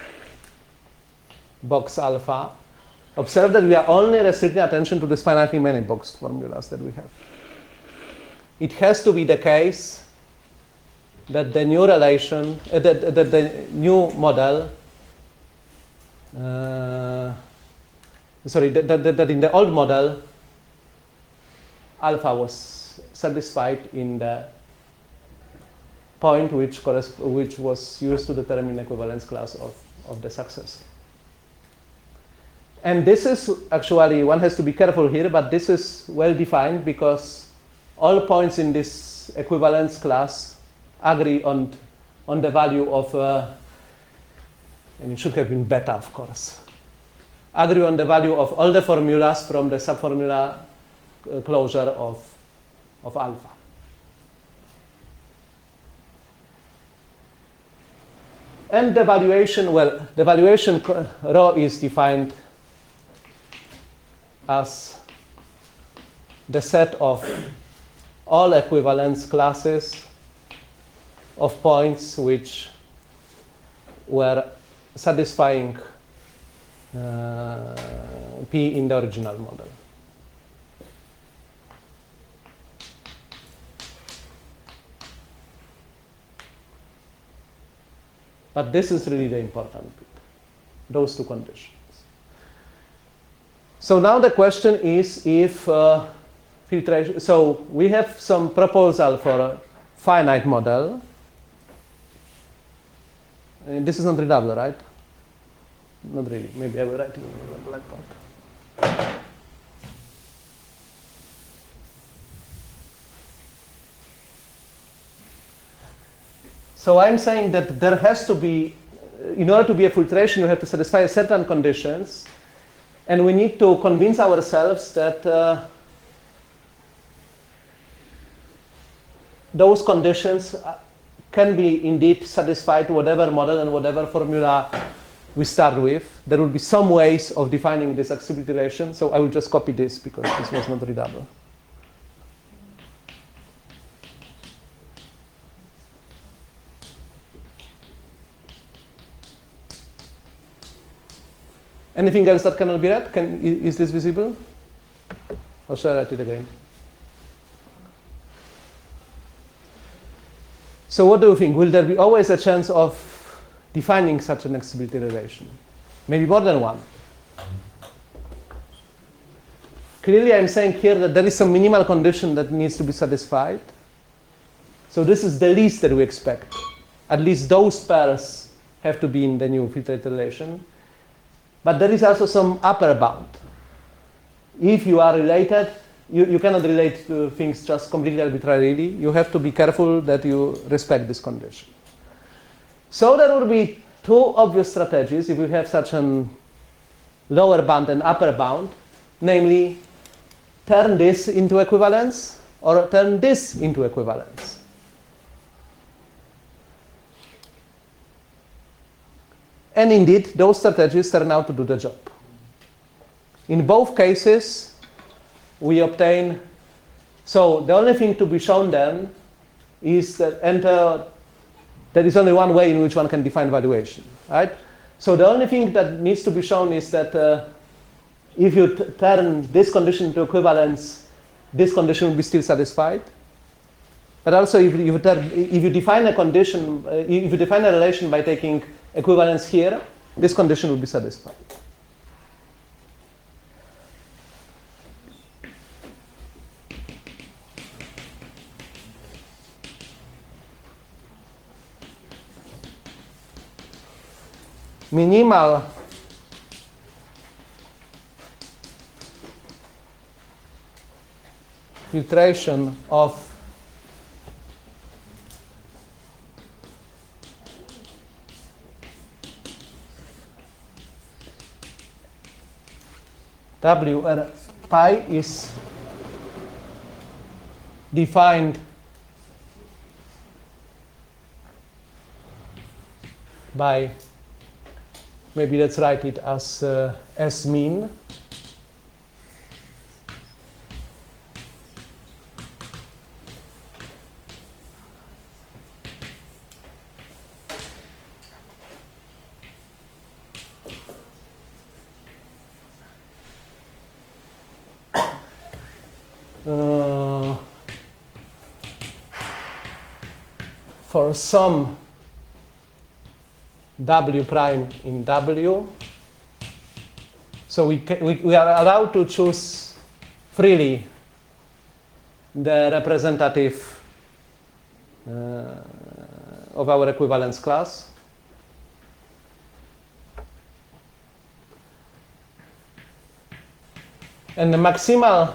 box alpha, observe that we are only restricting attention to these finitely many box formulas that we have. It has to be the case that the new relation, that the new model, that in the old model, alpha was satisfied in the point which was used to determine equivalence class of the successor. And this is actually, one has to be careful here, but this is well defined because all points in this equivalence class agree on the value of, and it should have been beta, of course, agree on the value of all the formulas from the subformula closure of alpha. And the valuation, well, the valuation rho is defined as the set of all equivalence classes of points which were satisfying P in the original model. But this is really the important bit, those two conditions. So now the question is if filtration, so we have some proposal for a finite model. And this is not readable, right? Not really. Maybe I will write it in the blackboard. So I'm saying that there has to be, in order to be a filtration, you have to satisfy certain conditions. And we need to convince ourselves that those conditions can be indeed satisfied whatever model and whatever formula we start with. There will be some ways of defining this accessibility relation. So I will just copy this because this was not readable. Anything else that cannot be read? Is this visible? Or shall I write it again? So what do you think? Will there be always a chance of defining such an accessibility relation? Maybe more than one. Clearly, I'm saying here that there is some minimal condition that needs to be satisfied. So this is the least that we expect. At least those pairs have to be in the new filtrated relation. But there is also some upper bound. If you are related, you cannot relate to things just completely arbitrarily. You have to be careful that you respect this condition. So there will be two obvious strategies if we have such a lower bound and upper bound, namely turn this into equivalence or turn this into equivalence. And indeed, those strategies turn out to do the job. In both cases, we obtain So the only thing to be shown then is that there is only one way in which one can define valuation, right? So the only thing that needs to be shown is that if you turn this condition into equivalence, this condition will be still satisfied. But also, if you define a condition, if you define a relation by taking equivalence here, this condition will be satisfied. Minimal filtration of W where pi is defined by, maybe let's write it as S mean. For some W prime in W. So we are allowed to choose freely the representative of our equivalence class. And the maximal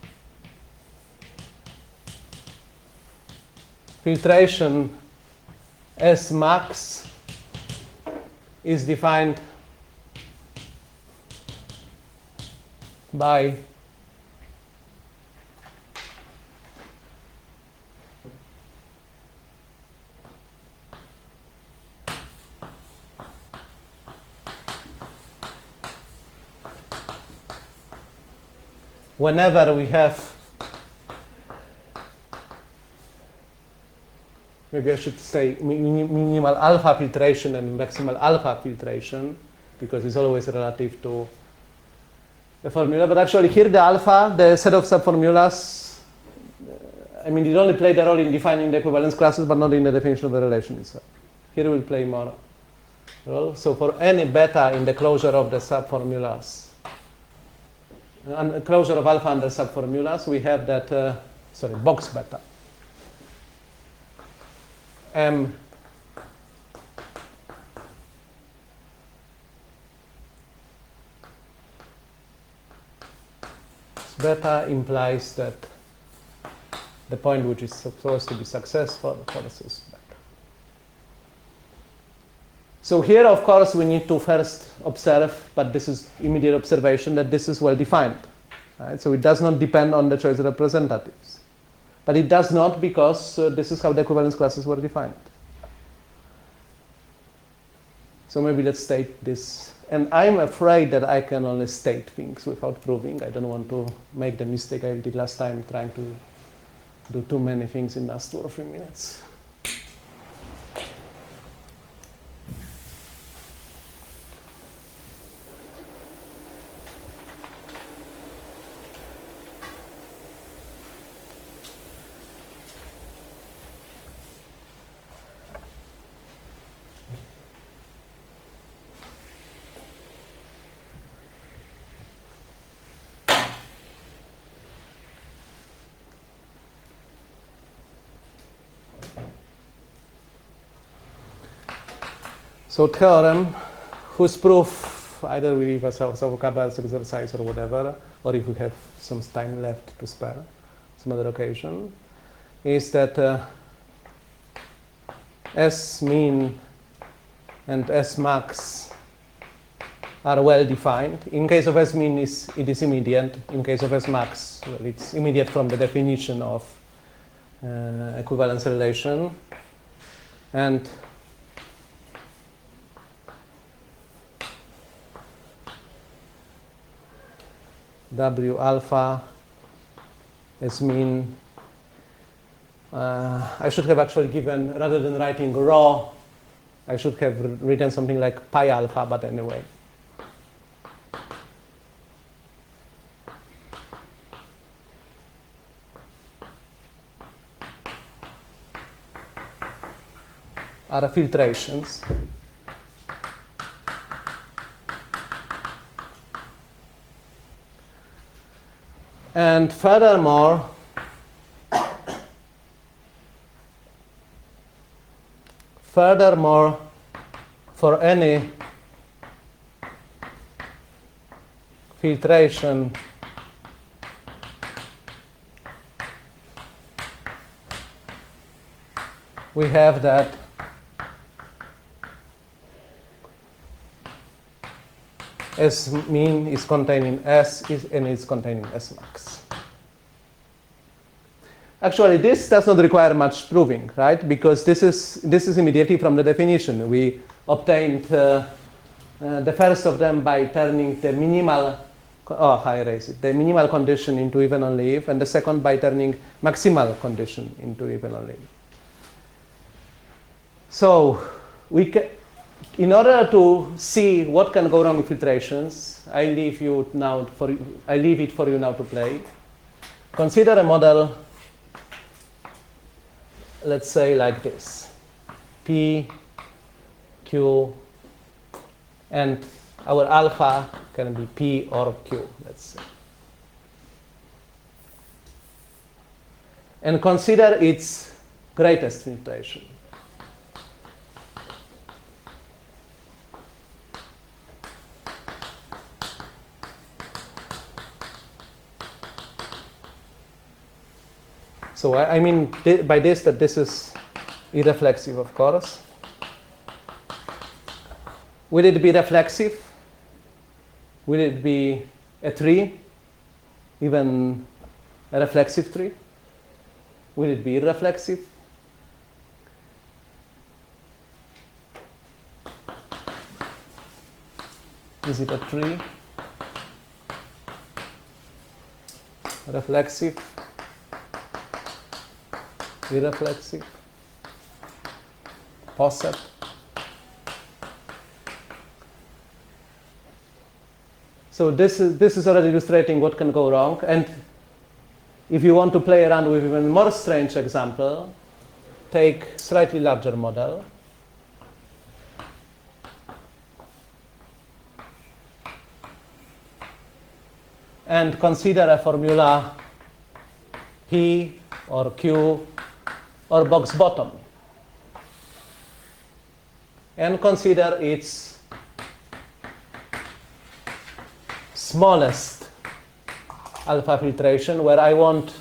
filtration S max is defined by whenever we have, maybe I should say minimal alpha filtration and maximal alpha filtration, because it's always relative to the formula. But actually here the alpha, the set of subformulas, I mean, it only played a role in defining the equivalence classes, but not in the definition of the relation itself. Here will play more role. So for any beta in the closure of the subformulas, and closure of alpha under subformulas, we have that, box beta. M beta implies that the point which is supposed to be successful forces beta. So here, of course, we need to first observe, but this is immediate observation, that this is well defined. Right? So it does not depend on the choice of representatives. But it does not, because this is how the equivalence classes were defined. So maybe let's state this. And I'm afraid that I can only state things without proving. I don't want to make the mistake I did last time, trying to do too many things in last 2 or 3 minutes. So theorem, whose proof, either we leave ourselves a vocabulary exercise or whatever, or if we have some time left to spare, some other occasion, is that S mean and S max are well defined. In case of S mean, it is immediate. In case of S max, well, it's immediate from the definition of equivalence relation. And W alpha S mean I should have actually given, rather than writing rho, I should have written something like pi alpha, but anyway. Are filtrations. And furthermore, for any filtration we have that S mean is contained in S and is contained in S max. Actually, this does not require much proving, right? Because this is immediately from the definition. We obtained the first of them by turning the minimal, the minimal condition into even only if, and the second by turning maximal condition into even only if. So in order to see what can go wrong with filtrations, I leave it for you now to play. Consider a model, let's say like this: P, Q, and our alpha can be P or Q, let's say. And consider its greatest filtration. So I mean by this that this is irreflexive, of course. Will it be reflexive? Will it be a tree, even a reflexive tree? Will it be irreflexive? Is it a tree? Reflexive? Irreflexive? Posset? So this is already illustrating what can go wrong. And if you want to play around with even more strange example, take slightly larger model. And consider a formula P or Q or box bottom. And consider its smallest alpha filtration, where I want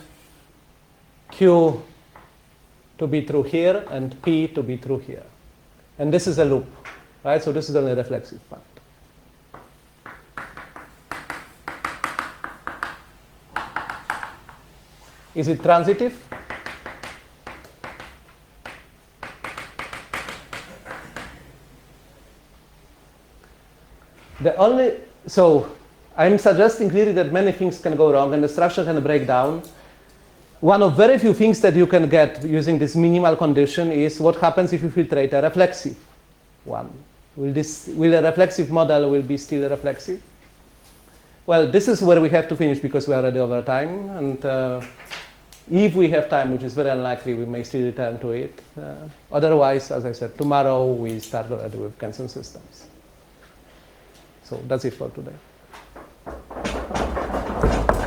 Q to be true here and P to be true here. And this is a loop, right? So this is only a reflexive part. Is it transitive? So I'm suggesting clearly that many things can go wrong and the structure can break down. One of very few things that you can get using this minimal condition is what happens if you filtrate a reflexive one. Will a reflexive model will be still reflexive? Well, this is where we have to finish because we are already over time. And if we have time, which is very unlikely, we may still return to it. Otherwise, as I said, tomorrow we start already with Canson systems. So that's it for today.